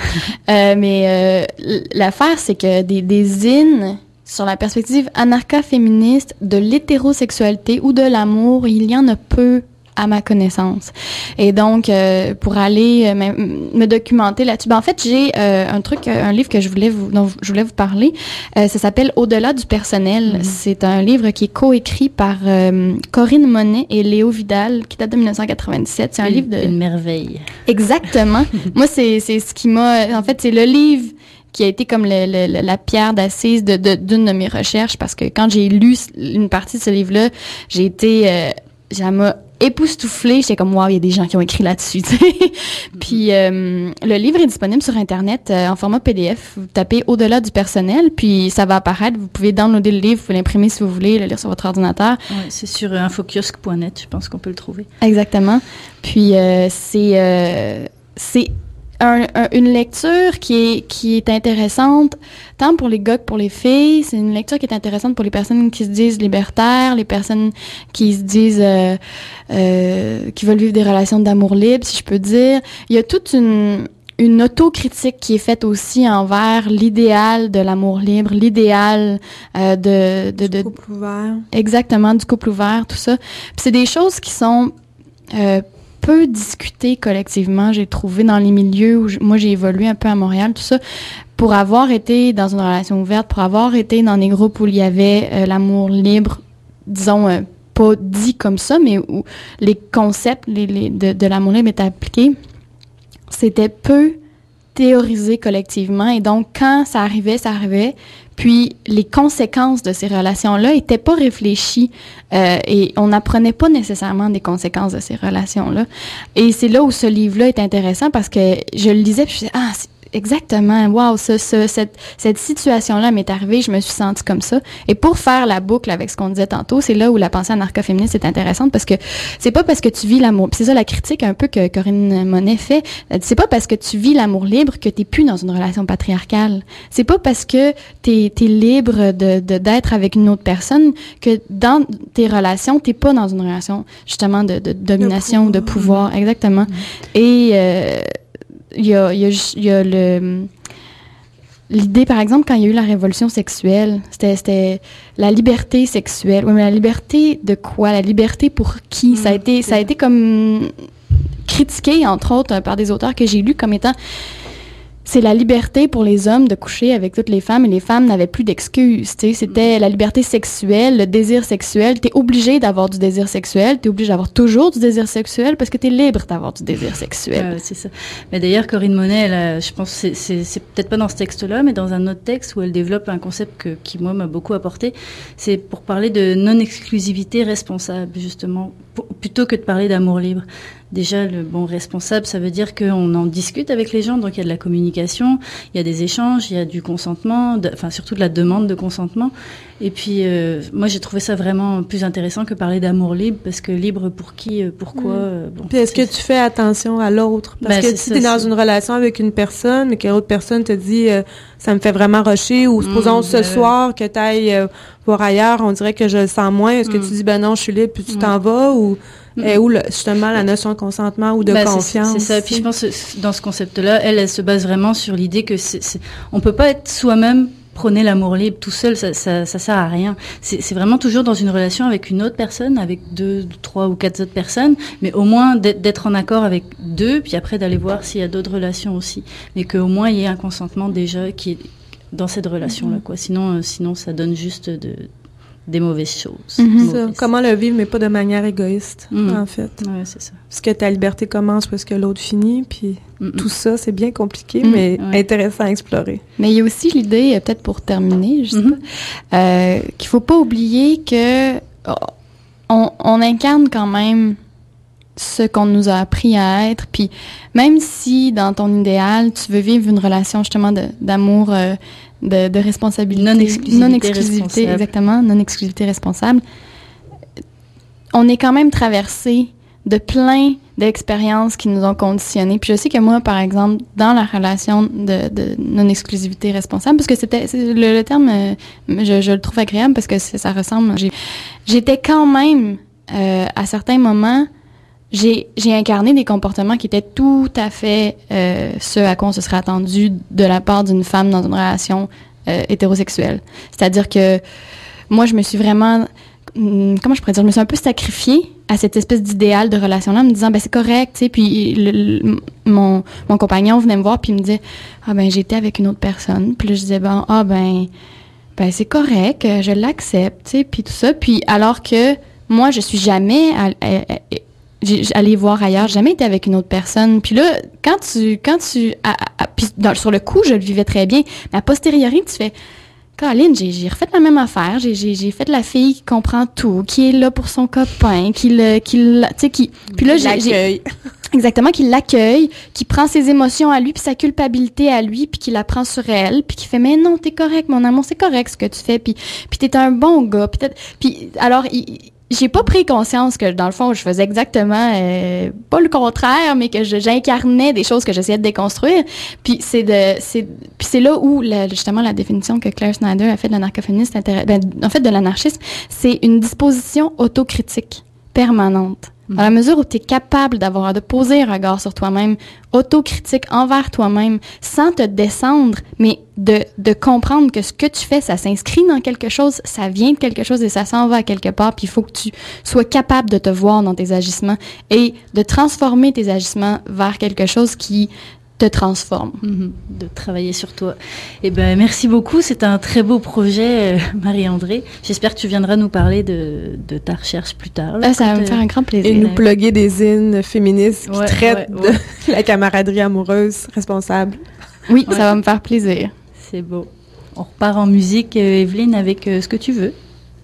Mais l'affaire, c'est que des zines sur la perspective anarcha-féministe de l'hétérosexualité ou de l'amour, il y en a peu à ma connaissance. Et donc, pour aller me documenter là-dessus, en fait, j'ai un livre dont je voulais vous parler. Ça s'appelle Au-delà du personnel. C'est un livre qui est coécrit par Corinne Monet et Léo Vidal, qui date de 1997. C'est un livre de... Une merveille. Exactement. Moi, c'est ce qui m'a... En fait, c'est le livre qui a été comme la pierre d'assise d'une de mes recherches, parce que quand j'ai lu une partie de ce livre-là, j'ai été... ça m'a époustouflée. J'étais comme, wow, il y a des gens qui ont écrit là-dessus, tu sais. Puis, le livre est disponible sur Internet en format PDF. Vous tapez Au-delà du personnel, puis ça va apparaître. Vous pouvez downloader le livre, vous pouvez l'imprimer si vous voulez, le lire sur votre ordinateur. Ouais, c'est sur infokiosque.net, je pense qu'on peut le trouver. Exactement. Puis, c'est une lecture qui est intéressante tant pour les gars que pour les filles. C'est une lecture qui est intéressante pour les personnes qui se disent libertaires, les personnes qui se disent qui veulent vivre des relations d'amour libre, si je peux dire. Il y a toute une autocritique qui est faite aussi envers l'idéal de l'amour libre, l'idéal du couple ouvert. Exactement, du couple ouvert, tout ça. Puis c'est des choses qui sont peu discuté collectivement, j'ai trouvé dans les milieux où moi j'ai évolué un peu à Montréal, tout ça, pour avoir été dans une relation ouverte, pour avoir été dans des groupes où il y avait l'amour libre, disons, pas dit comme ça, mais où les concepts de l'amour libre étaient appliqués, c'était peu théorisé collectivement. Et donc, quand ça arrivait, Puis les conséquences de ces relations-là étaient pas réfléchies et on n'apprenait pas nécessairement des conséquences de ces relations-là. Et c'est là où ce livre-là est intéressant parce que je le lisais puis je me disais, c'est exactement, wow, cette situation-là m'est arrivée, je me suis sentie comme ça. Et pour faire la boucle avec ce qu'on disait tantôt, c'est là où la pensée anarcho-féministe est intéressante parce que c'est pas parce que tu vis l'amour, c'est ça la critique un peu que Corinne Monet fait, c'est pas parce que tu vis l'amour libre que t'es plus dans une relation patriarcale. C'est pas parce que t'es libre d'être avec une autre personne que dans tes relations, t'es pas dans une relation justement de domination ou de pouvoir. Exactement. Et il y a l'idée, par exemple, quand il y a eu la révolution sexuelle, c'était la liberté sexuelle. Oui, mais la liberté de quoi? La liberté pour qui? Ça a été comme critiqué, entre autres, par des auteurs que j'ai lus comme étant... C'est la liberté pour les hommes de coucher avec toutes les femmes et les femmes n'avaient plus d'excuses, tu sais. C'était la liberté sexuelle, le désir sexuel. T'es obligé d'avoir du désir sexuel, t'es obligé d'avoir toujours du désir sexuel parce que t'es libre d'avoir du désir sexuel. C'est ça. Mais d'ailleurs, Corinne Monet, je pense que c'est peut-être pas dans ce texte-là, mais dans un autre texte où elle développe un concept qui, moi, m'a beaucoup apporté. C'est pour parler de non-exclusivité responsable, justement, plutôt que de parler d'amour libre. Déjà, le bon responsable, ça veut dire qu'on en discute avec les gens, donc il y a de la communication, il y a des échanges, il y a du consentement, enfin surtout de la demande de consentement. Et puis, moi, j'ai trouvé ça vraiment plus intéressant que parler d'amour libre, parce que libre pour qui, pourquoi. Bon, puis est-ce que tu fais attention à l'autre? Parce que si tu es dans une relation avec une personne, mais que l'autre personne te dit ça me fait vraiment rusher, ou supposons ce soir que tu ailles voir ailleurs, on dirait que je le sens moins. Est-ce que tu dis ben non, je suis libre, puis tu t'en vas, ou où justement la notion de consentement ou de confiance. C'est ça. Puis je pense que dans ce concept-là, elle se base vraiment sur l'idée que on peut pas être soi-même, prôner l'amour libre tout seul, ça sert à rien. C'est vraiment toujours dans une relation avec une autre personne, avec 2, 3 ou 4 autres personnes, mais au moins d'être en accord avec 2, puis après d'aller voir s'il y a d'autres relations aussi. Mais qu'au moins il y ait un consentement déjà qui est dans cette relation-là, quoi. Sinon ça donne juste des mauvaises choses. Ça, comment le vivre, mais pas de manière égoïste, en fait. Ouais, c'est ça. Parce que ta liberté commence parce que l'autre finit, puis tout ça, c'est bien compliqué, mais intéressant à explorer. Mais il y a aussi l'idée, peut-être pour terminer, je sais pas, qu'il faut pas oublier que on incarne quand même ce qu'on nous a appris à être, puis même si dans ton idéal, tu veux vivre une relation justement d'amour, de responsabilité, non-exclusivité, exactement, non-exclusivité responsable, on est quand même traversé de plein d'expériences qui nous ont conditionnés. Puis je sais que moi, par exemple, dans la relation de non-exclusivité responsable, parce que le terme, je le trouve agréable parce que ça ressemble. J'étais quand même, à certains moments, j'ai incarné des comportements qui étaient tout à fait ce à quoi on se serait attendu de la part d'une femme dans une relation hétérosexuelle. C'est-à-dire que moi, je me suis vraiment... Comment je pourrais dire? Je me suis un peu sacrifiée à cette espèce d'idéal de relation-là, en me disant, ben c'est correct, tu sais, puis mon compagnon venait me voir, puis il me disait, ah ben j'étais avec une autre personne, puis là, je disais, ben c'est correct, je l'accepte, tu sais, puis tout ça, puis alors que moi, je suis jamais allée voir ailleurs, jamais été avec une autre personne, puis là, quand tu puis sur le coup, je le vivais très bien, mais a posteriori, tu fais... Caroline, j'ai refait la même affaire. J'ai fait la fille qui comprend tout, qui est là pour son copain, puis là, exactement, qui l'accueille, qui prend ses émotions à lui, puis sa culpabilité à lui, puis qui la prend sur elle, puis qui fait, mais non, t'es correct, mon amour, c'est correct ce que tu fais, puis t'es un bon gars, puis alors, j'ai pas pris conscience que, dans le fond, je faisais exactement, pas le contraire, mais que j'incarnais des choses que j'essayais de déconstruire. Puis c'est là où, justement, la définition que Claire Snyder a fait de l'anarcho-féministe, en fait, de l'anarchisme, c'est une disposition autocritique permanente. Dans la mesure où tu es capable de poser un regard sur toi-même, autocritique envers toi-même, sans te descendre, mais de comprendre que ce que tu fais, ça s'inscrit dans quelque chose, ça vient de quelque chose et ça s'en va à quelque part, puis il faut que tu sois capable de te voir dans tes agissements et de transformer tes agissements vers quelque chose qui te transforme. De travailler sur toi. Eh ben, merci beaucoup. C'est un très beau projet, Marie-André. J'espère que tu viendras nous parler de ta recherche plus tard. Là, ça va me faire un grand plaisir. Et nous plugger des zines féministes qui traitent de la camaraderie amoureuse responsable. Oui, ça va me faire plaisir. C'est beau. On repart en musique, Evelyne, avec ce que tu veux.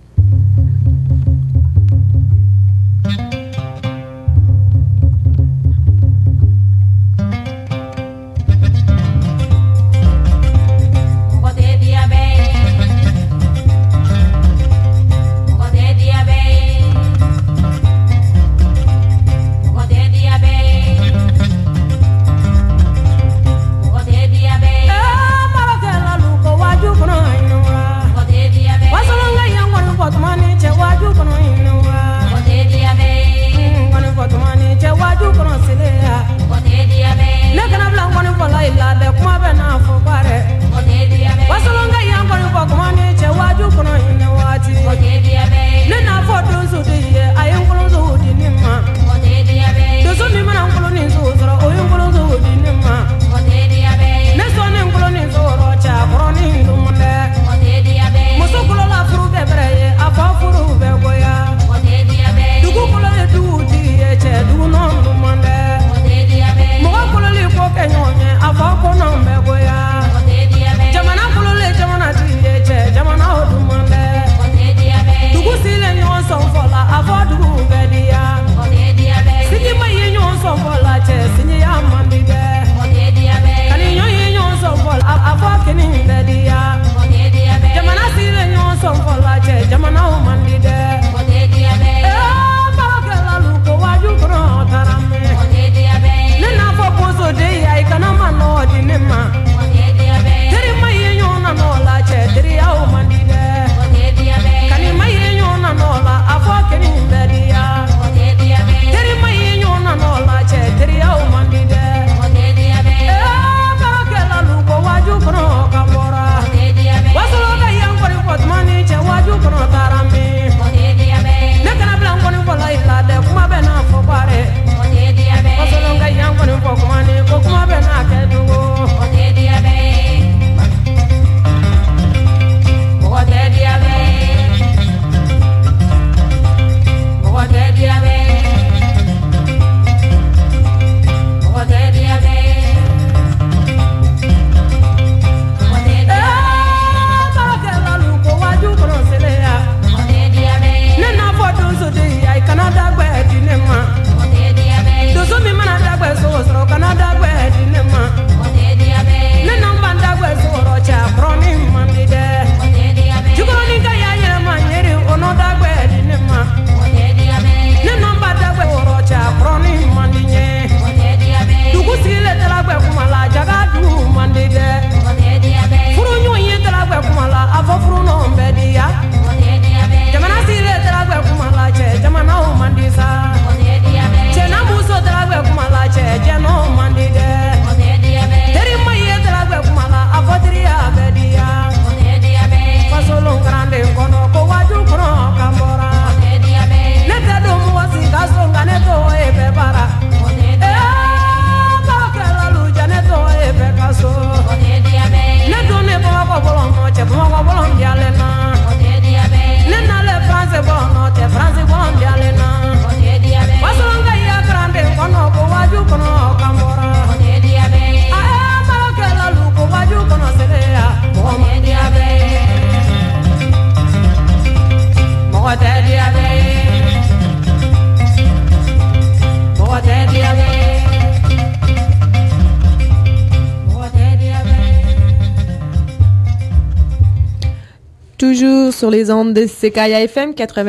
Toujours sur les ondes de CKIA FM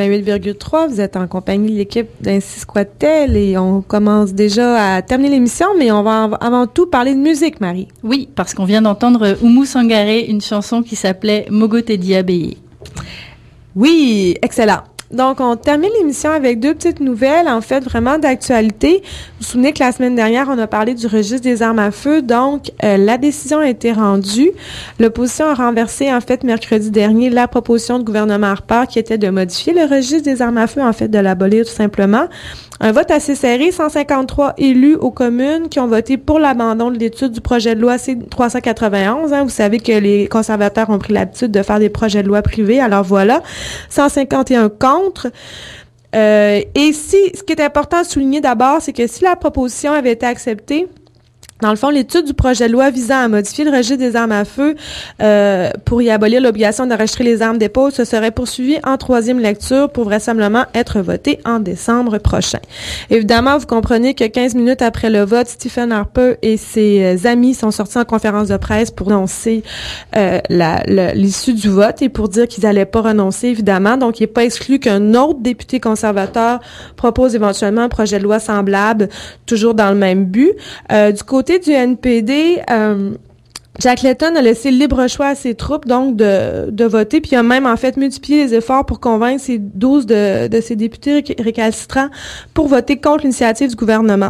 88,3, vous êtes en compagnie de l'équipe d'Ainsi Squat-elle et on commence déjà à terminer l'émission, mais on va avant tout parler de musique, Marie. Oui, parce qu'on vient d'entendre Oumou Sangaré, une chanson qui s'appelait Mogote Diabeye. Oui, excellent. Donc, on termine l'émission avec deux petites nouvelles, en fait, vraiment d'actualité. Vous vous souvenez que la semaine dernière, on a parlé du registre des armes à feu. Donc, la décision a été rendue. L'opposition a renversé, en fait, mercredi dernier, la proposition du gouvernement Harper qui était de modifier le registre des armes à feu, en fait, de l'abolir tout simplement. Un vote assez serré, 153 élus aux communes qui ont voté pour l'abandon de l'étude du projet de loi C-391. Vous savez que les conservateurs ont pris l'habitude de faire des projets de loi privés. Alors voilà, 151 contre. Et ce qui est important de souligner d'abord, c'est que si la proposition avait été acceptée, Dans le fond, l'étude du projet de loi visant à modifier le registre des armes à feu pour y abolir l'obligation d'enregistrer les armes d'épaule se serait poursuivie en 3e lecture pour vraisemblablement être votée en décembre prochain. Évidemment, vous comprenez que 15 minutes après le vote, Stephen Harper et ses amis sont sortis en conférence de presse pour annoncer l'issue du vote et pour dire qu'ils n'allaient pas renoncer, évidemment. Donc, il n'est pas exclu qu'un autre député conservateur propose éventuellement un projet de loi semblable, toujours dans le même but. Du côté du NPD, Jack Layton a laissé le libre choix à ses troupes, donc, de voter, puis il a même, en fait, multiplié les efforts pour convaincre ses 12 de ses députés récalcitrants pour voter contre l'initiative du gouvernement.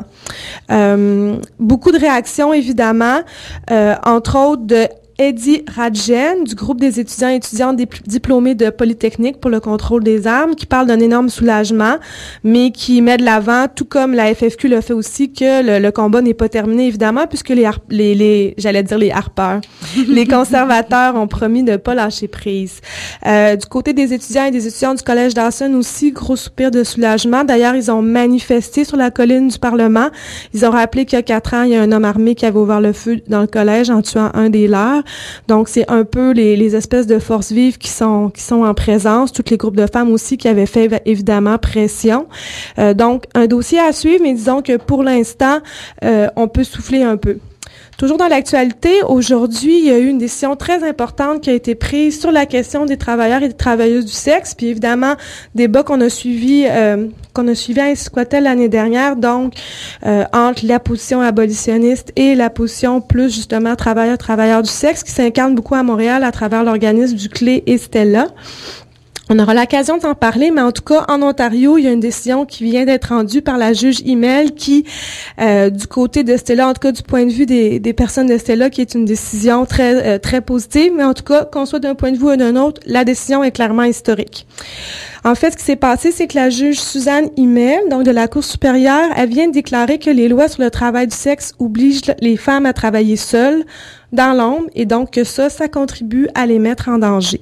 Beaucoup de réactions, évidemment, entre autres de Eddie Radjen, du groupe des étudiants et étudiantes diplômés de Polytechnique pour le contrôle des armes, qui parle d'un énorme soulagement, mais qui met de l'avant, tout comme la FFQ le fait aussi, que le combat n'est pas terminé, évidemment, puisque j'allais dire les harpeurs, les conservateurs ont promis de ne pas lâcher prise. Du côté des étudiants et des étudiantes du Collège Dawson aussi, gros soupir de soulagement. D'ailleurs, ils ont manifesté sur la colline du Parlement. Ils ont rappelé qu'il y a 4 ans, il y a un homme armé qui avait ouvert le feu dans le collège en tuant un des leurs. Donc, c'est un peu les espèces de forces vives qui sont en présence, tous les groupes de femmes aussi qui avaient fait évidemment pression. Donc, un dossier à suivre, mais disons que pour l'instant, on peut souffler un peu. Toujours dans l'actualité, aujourd'hui, il y a eu une décision très importante qui a été prise sur la question des travailleurs et des travailleuses du sexe, puis évidemment, débat qu'on a suivi à Esquatel l'année dernière, donc entre la position abolitionniste et la position plus justement travailleurs du sexe, qui s'incarne beaucoup à Montréal à travers l'organisme du Clé et Stella. On aura l'occasion d'en parler, mais en tout cas, en Ontario, il y a une décision qui vient d'être rendue par la juge Himmel qui, du côté de Stella, en tout cas du point de vue des personnes de Stella, qui est une décision très très positive, mais en tout cas, qu'on soit d'un point de vue ou d'un autre, la décision est clairement historique. En fait, ce qui s'est passé, c'est que la juge Suzanne Himmel, donc de la Cour supérieure, elle vient de déclarer que les lois sur le travail du sexe obligent les femmes à travailler seules, dans l'ombre, et donc que ça contribue à les mettre en danger.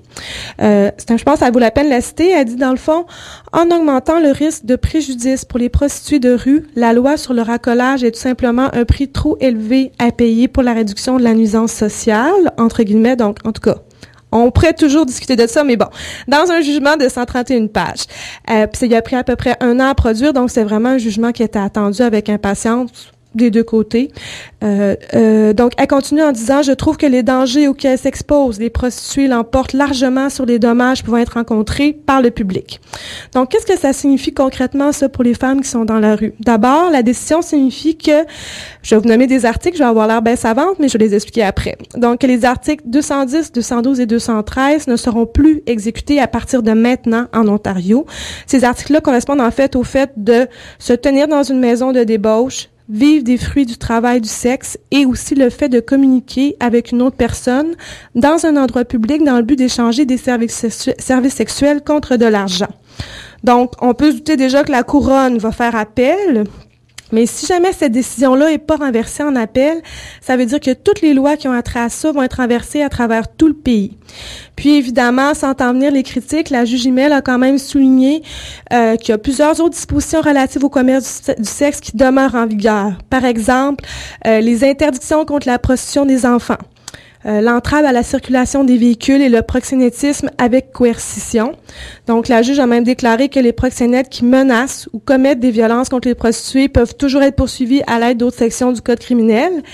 Je pense que ça vaut la peine de la citer. Elle dit, dans le fond, en augmentant le risque de préjudice pour les prostituées de rue, la loi sur le racolage est tout simplement un prix trop élevé à payer pour la réduction de la nuisance sociale, entre guillemets, donc, en tout cas. On pourrait toujours discuter de ça, mais bon, dans un jugement de 131 pages. Puis il a pris à peu près 1 an à produire, donc c'est vraiment un jugement qui était attendu avec impatience des deux côtés. Donc, elle continue en disant « Je trouve que les dangers auxquels s'exposent les prostituées l'emportent largement sur les dommages pouvant être rencontrés par le public. » Donc, qu'est-ce que ça signifie concrètement, ça, pour les femmes qui sont dans la rue? D'abord, la décision signifie que, je vais vous nommer des articles, je vais avoir l'air bien savante, mais je vais les expliquer après. Donc, les articles 210, 212 et 213 ne seront plus exécutés à partir de maintenant en Ontario. Ces articles-là correspondent en fait au fait de se tenir dans une maison de débauche, vivre des fruits du travail du sexe et aussi le fait de communiquer avec une autre personne dans un endroit public dans le but d'échanger des services sexuels contre de l'argent. Donc, on peut se douter déjà que la couronne va faire appel. Mais si jamais cette décision-là est pas renversée en appel, ça veut dire que toutes les lois qui ont attrait à ça vont être renversées à travers tout le pays. Puis évidemment, sans en venir les critiques, la juge Himmel a quand même souligné qu'il y a plusieurs autres dispositions relatives au commerce du sexe qui demeurent en vigueur. Par exemple, les interdictions contre la prostitution des enfants. L'entrave à la circulation des véhicules et le proxénétisme avec coercition. Donc, la juge a même déclaré que les proxénètes qui menacent ou commettent des violences contre les prostituées peuvent toujours être poursuivis à l'aide d'autres sections du Code criminel.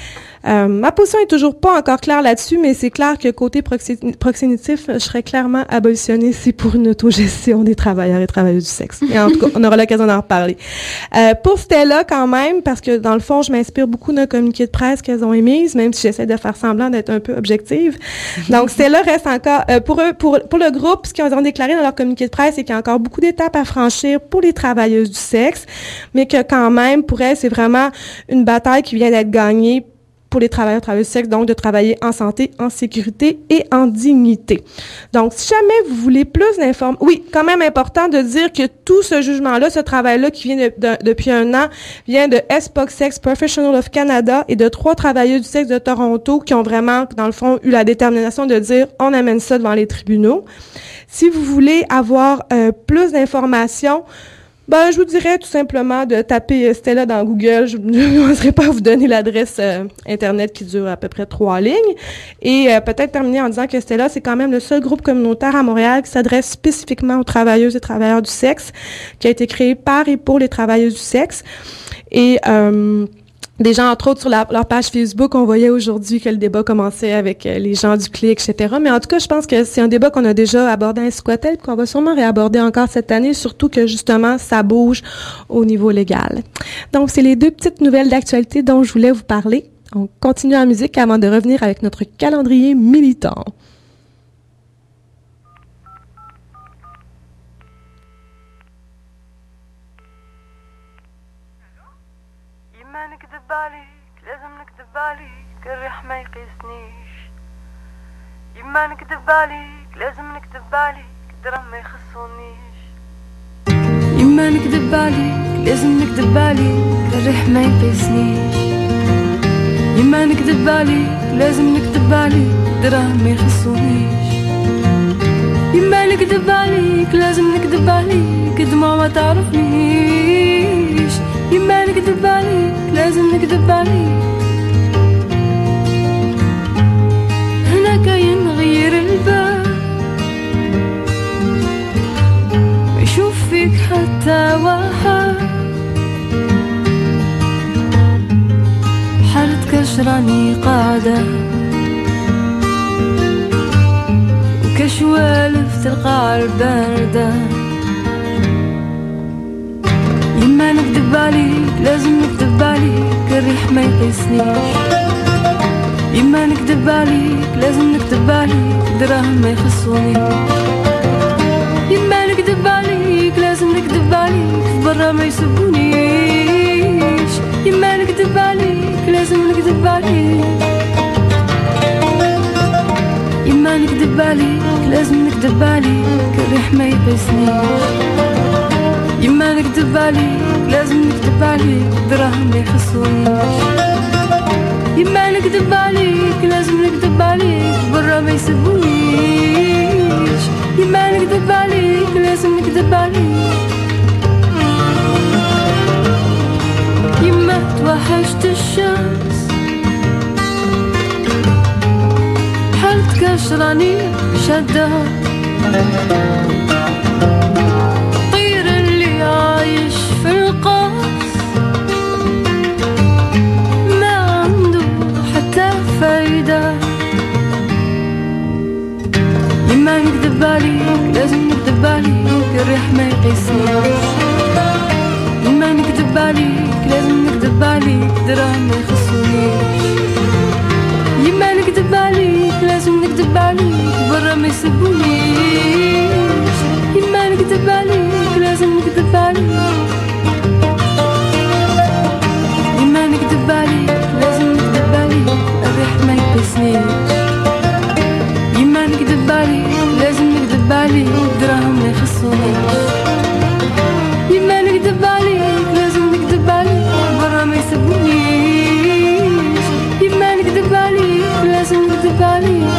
Ma position est toujours pas encore claire là-dessus, mais c'est clair que côté proxénétif, je serais clairement abolitionniste, c'est pour une autogestion des travailleurs et travailleuses du sexe. Et en tout cas, on aura l'occasion d'en reparler. Pour Stella, quand même, parce que dans le fond, je m'inspire beaucoup d'un communiqué de presse qu'elles ont émise, même si j'essaie de faire semblant d'être un peu objective. Donc, Stella reste encore, pour le groupe, ce qu'ils ont déclaré dans leur communiqué de presse, c'est qu'il y a encore beaucoup d'étapes à franchir pour les travailleuses du sexe, mais que quand même, pour elles, c'est vraiment une bataille qui vient d'être gagnée pour les travailleurs du sexe, donc de travailler en santé, en sécurité et en dignité. Donc, si jamais vous voulez plus d'informations, oui, quand même important de dire que tout ce jugement-là, ce travail-là qui vient depuis 1 an, vient de SPOC Sex Professional of Canada et de 3 travailleurs du sexe de Toronto qui ont vraiment, dans le fond, eu la détermination de dire on amène ça devant les tribunaux. Si vous voulez avoir plus d'informations, Ben, je vous dirais tout simplement de taper Stella dans Google. Je ne serai pas à vous donner l'adresse Internet qui dure à peu près 3 lignes. Et peut-être terminer en disant que Stella, c'est quand même le seul groupe communautaire à Montréal qui s'adresse spécifiquement aux travailleuses et travailleurs du sexe, qui a été créé par et pour les travailleuses du sexe. Et des gens, entre autres, sur leur page Facebook, on voyait aujourd'hui que le débat commençait avec les gens du clic, etc. Mais en tout cas, je pense que c'est un débat qu'on a déjà abordé à Squattel, qu'on va sûrement réaborder encore cette année, surtout que, justement, ça bouge au niveau légal. Donc, c'est les 2 petites nouvelles d'actualité dont je voulais vous parler. On continue en musique avant de revenir avec notre calendrier militant. نكذب عليك لازم نكذب عليك الريح ما يقيسنيش يما نكذب عليك لازم نكذب عليك درهم ما يخصونيش يما نكذب عليك لازم نكذب عليك الريح ما يقيسنيش يما نكذب عليك لازم نكذب عليك درهم ما يخصونيش يما نكذب عليك لازم نكذب عليك دموع ما تعرفنيش يما نكذب عليك لازم نكذب عليك هنا كاين غير الباب ما يشوف فيك حتى واحد حالتك راني قاعدة وكشوالف تلقى الباردة يما نكذب عليك لازم نكذب عليك الريح ما يقيسنيش يما نكذب عليك لازم نكذب عليك دراهم ما يخصونيش يما نكذب عليك لازم نكذب عليك في برا ما يسبونيش يما نكذب عليك لازم نكذب عليك يما نكذب عليك لازم نكذب عليك الريح ما يقيسنيش يما نكذب عليك لازم نكذب عليك دراهم ما يخصونيش يما نكذب عليك لازم نكذب عليك برا ما يسبونيش يما نكذب عليك لازم نكذب عليك يما توحشت الشمس حالتك راني شادة عايش في القاص ما عنده حتى فايدة يما نكذب عليك لازم نكذب عليك الريح ما يقيسنيش يما نكذب عليك لازم نكذب عليك دراهم ما يخصونيش يما نكذب عليك لازم نكذب عليك برا ما يسبونيش يما نكذب عليك لازم نكذب عليك يما نكذب عليك لازم نكذب عليك الريح ما يقيسنيش يما نكذب عليك لازم نكذب عليك دراهم ما يخصونيش يما نكذب عليك لازم نكذب عليك برا ما يسبونيش يما نكذب عليك لازم نكذب عليك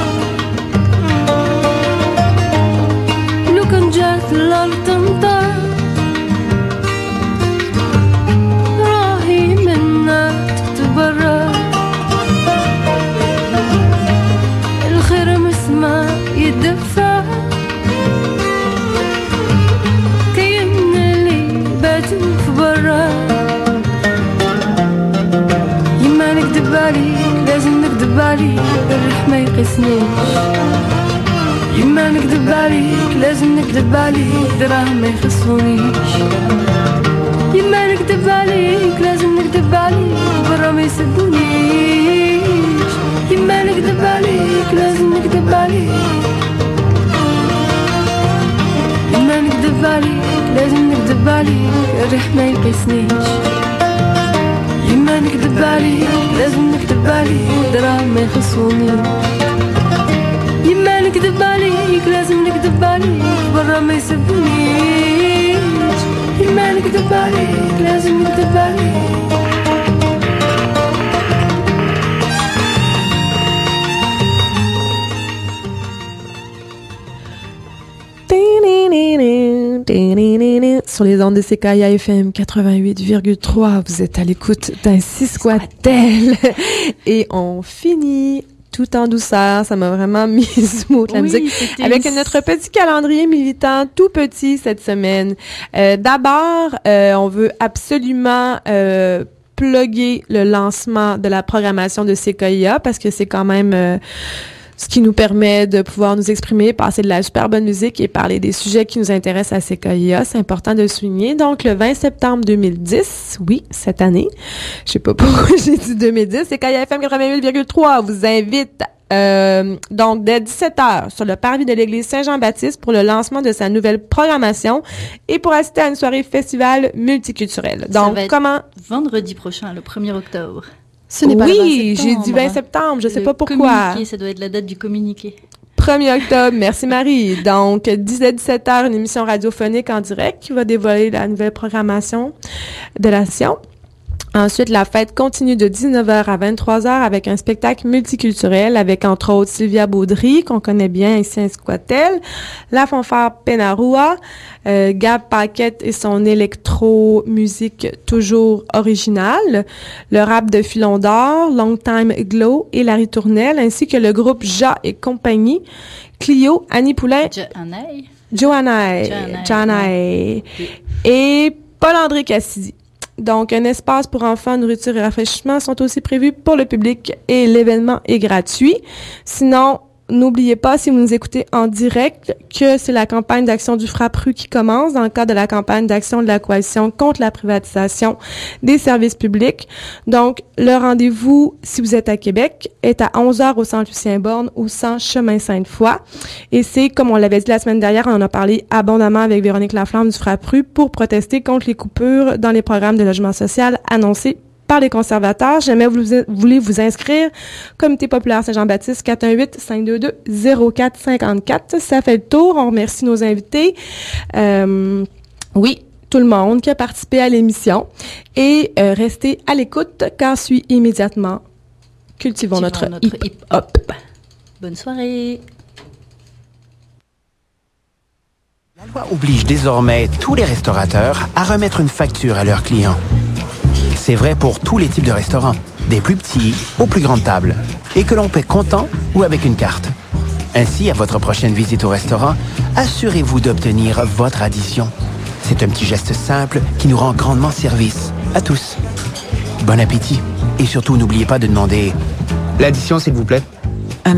لو كان جات الأرض تمطر راهي منا تتبرد الخير مسمى يدفع كاين اللي باتوا في برا يما نكذب عليك لازم نكذب عليك الريح ما يقيسنيش يما نكذب عليك لازم نكذب عليك دراهم ما يخصونيش يما نكذب عليك لازم نكذب عليك برا ما يسبونيش يما نكذب عليك لازم نكذب عليك يما نكذب عليك لازم نكذب عليك الريح ما يقيسنيش يما نكذب عليك لازم نكذب عليك دراهم ما يخصونيش يما نكذب عليك لازم نكذب عليك برا ما يسبونيش يما نكذب عليك لازم نكذب عليك Sur les ondes de CKIA FM 88,3, vous êtes à l'écoute d'Ainsi soit-elle. Et on finit tout en douceur. Ça m'a vraiment mis smooth, la musique. Avec notre petit calendrier militant tout petit cette semaine. D'abord, on veut absolument plugger le lancement de la programmation de CKIA parce que c'est quand même ce qui nous permet de pouvoir nous exprimer, passer de la super bonne musique et parler des sujets qui nous intéressent à CKIA. C'est important de le souligner. Donc, le 20 septembre 2010, oui, cette année, je sais pas pourquoi j'ai dit 2010, CKIA FM 88,3 vous invite donc dès 17h sur le parvis de l'église Saint-Jean-Baptiste pour le lancement de sa nouvelle programmation et pour assister à une soirée festival multiculturelle. Donc, comment? Vendredi prochain, le 1er octobre. Ce n'est pas le 20 Oui, j'ai dit 20 septembre, je sais pas pourquoi. Ça doit être la date du communiqué. 1er octobre, merci Marie. Donc, 17h, une émission radiophonique en direct qui va dévoiler la nouvelle programmation de la session. Ensuite, la fête continue de 19h à 23h avec un spectacle multiculturel avec, entre autres, Sylvia Baudry, qu'on connaît bien ici à Squatel, la fanfare Penarua, Gab Paquette et son électro-musique toujours originale, le rap de Filon d'Or, Long Time Glow et Larry Tournelle, ainsi que le groupe Ja et compagnie, Clio, Annie Poulain, Johanna et Paul-André Cassidy. Donc, un espace pour enfants, nourriture et rafraîchissement sont aussi prévus pour le public et l'événement est gratuit. Sinon, n'oubliez pas, si vous nous écoutez en direct, que c'est la campagne d'action du Frappru qui commence dans le cadre de la campagne d'action de la Coalition contre la privatisation des services publics. Donc, le rendez-vous, si vous êtes à Québec, est à 11h au Centre Lucien-Borne, au 100 Chemin Sainte-Foy. Et c'est, comme on l'avait dit la semaine dernière, on en a parlé abondamment avec Véronique Laflamme du Frappru pour protester contre les coupures dans les programmes de logement social annoncés par les conservateurs. Jamais vous voulez vous inscrire, Comité populaire Saint-Jean-Baptiste, 418-522-0454. Ça fait le tour. On remercie nos invités. Oui, tout le monde qui a participé à l'émission. Et restez à l'écoute car suit immédiatement Cultivons notre hip-hop. Bonne soirée. La loi oblige désormais tous les restaurateurs à remettre une facture à leurs clients. C'est vrai pour tous les types de restaurants, des plus petits aux plus grandes tables, et que l'on paie comptant ou avec une carte. Ainsi, à votre prochaine visite au restaurant, assurez-vous d'obtenir votre addition. C'est un petit geste simple qui nous rend grandement service à tous. Bon appétit, et surtout n'oubliez pas de demander l'addition s'il vous plaît.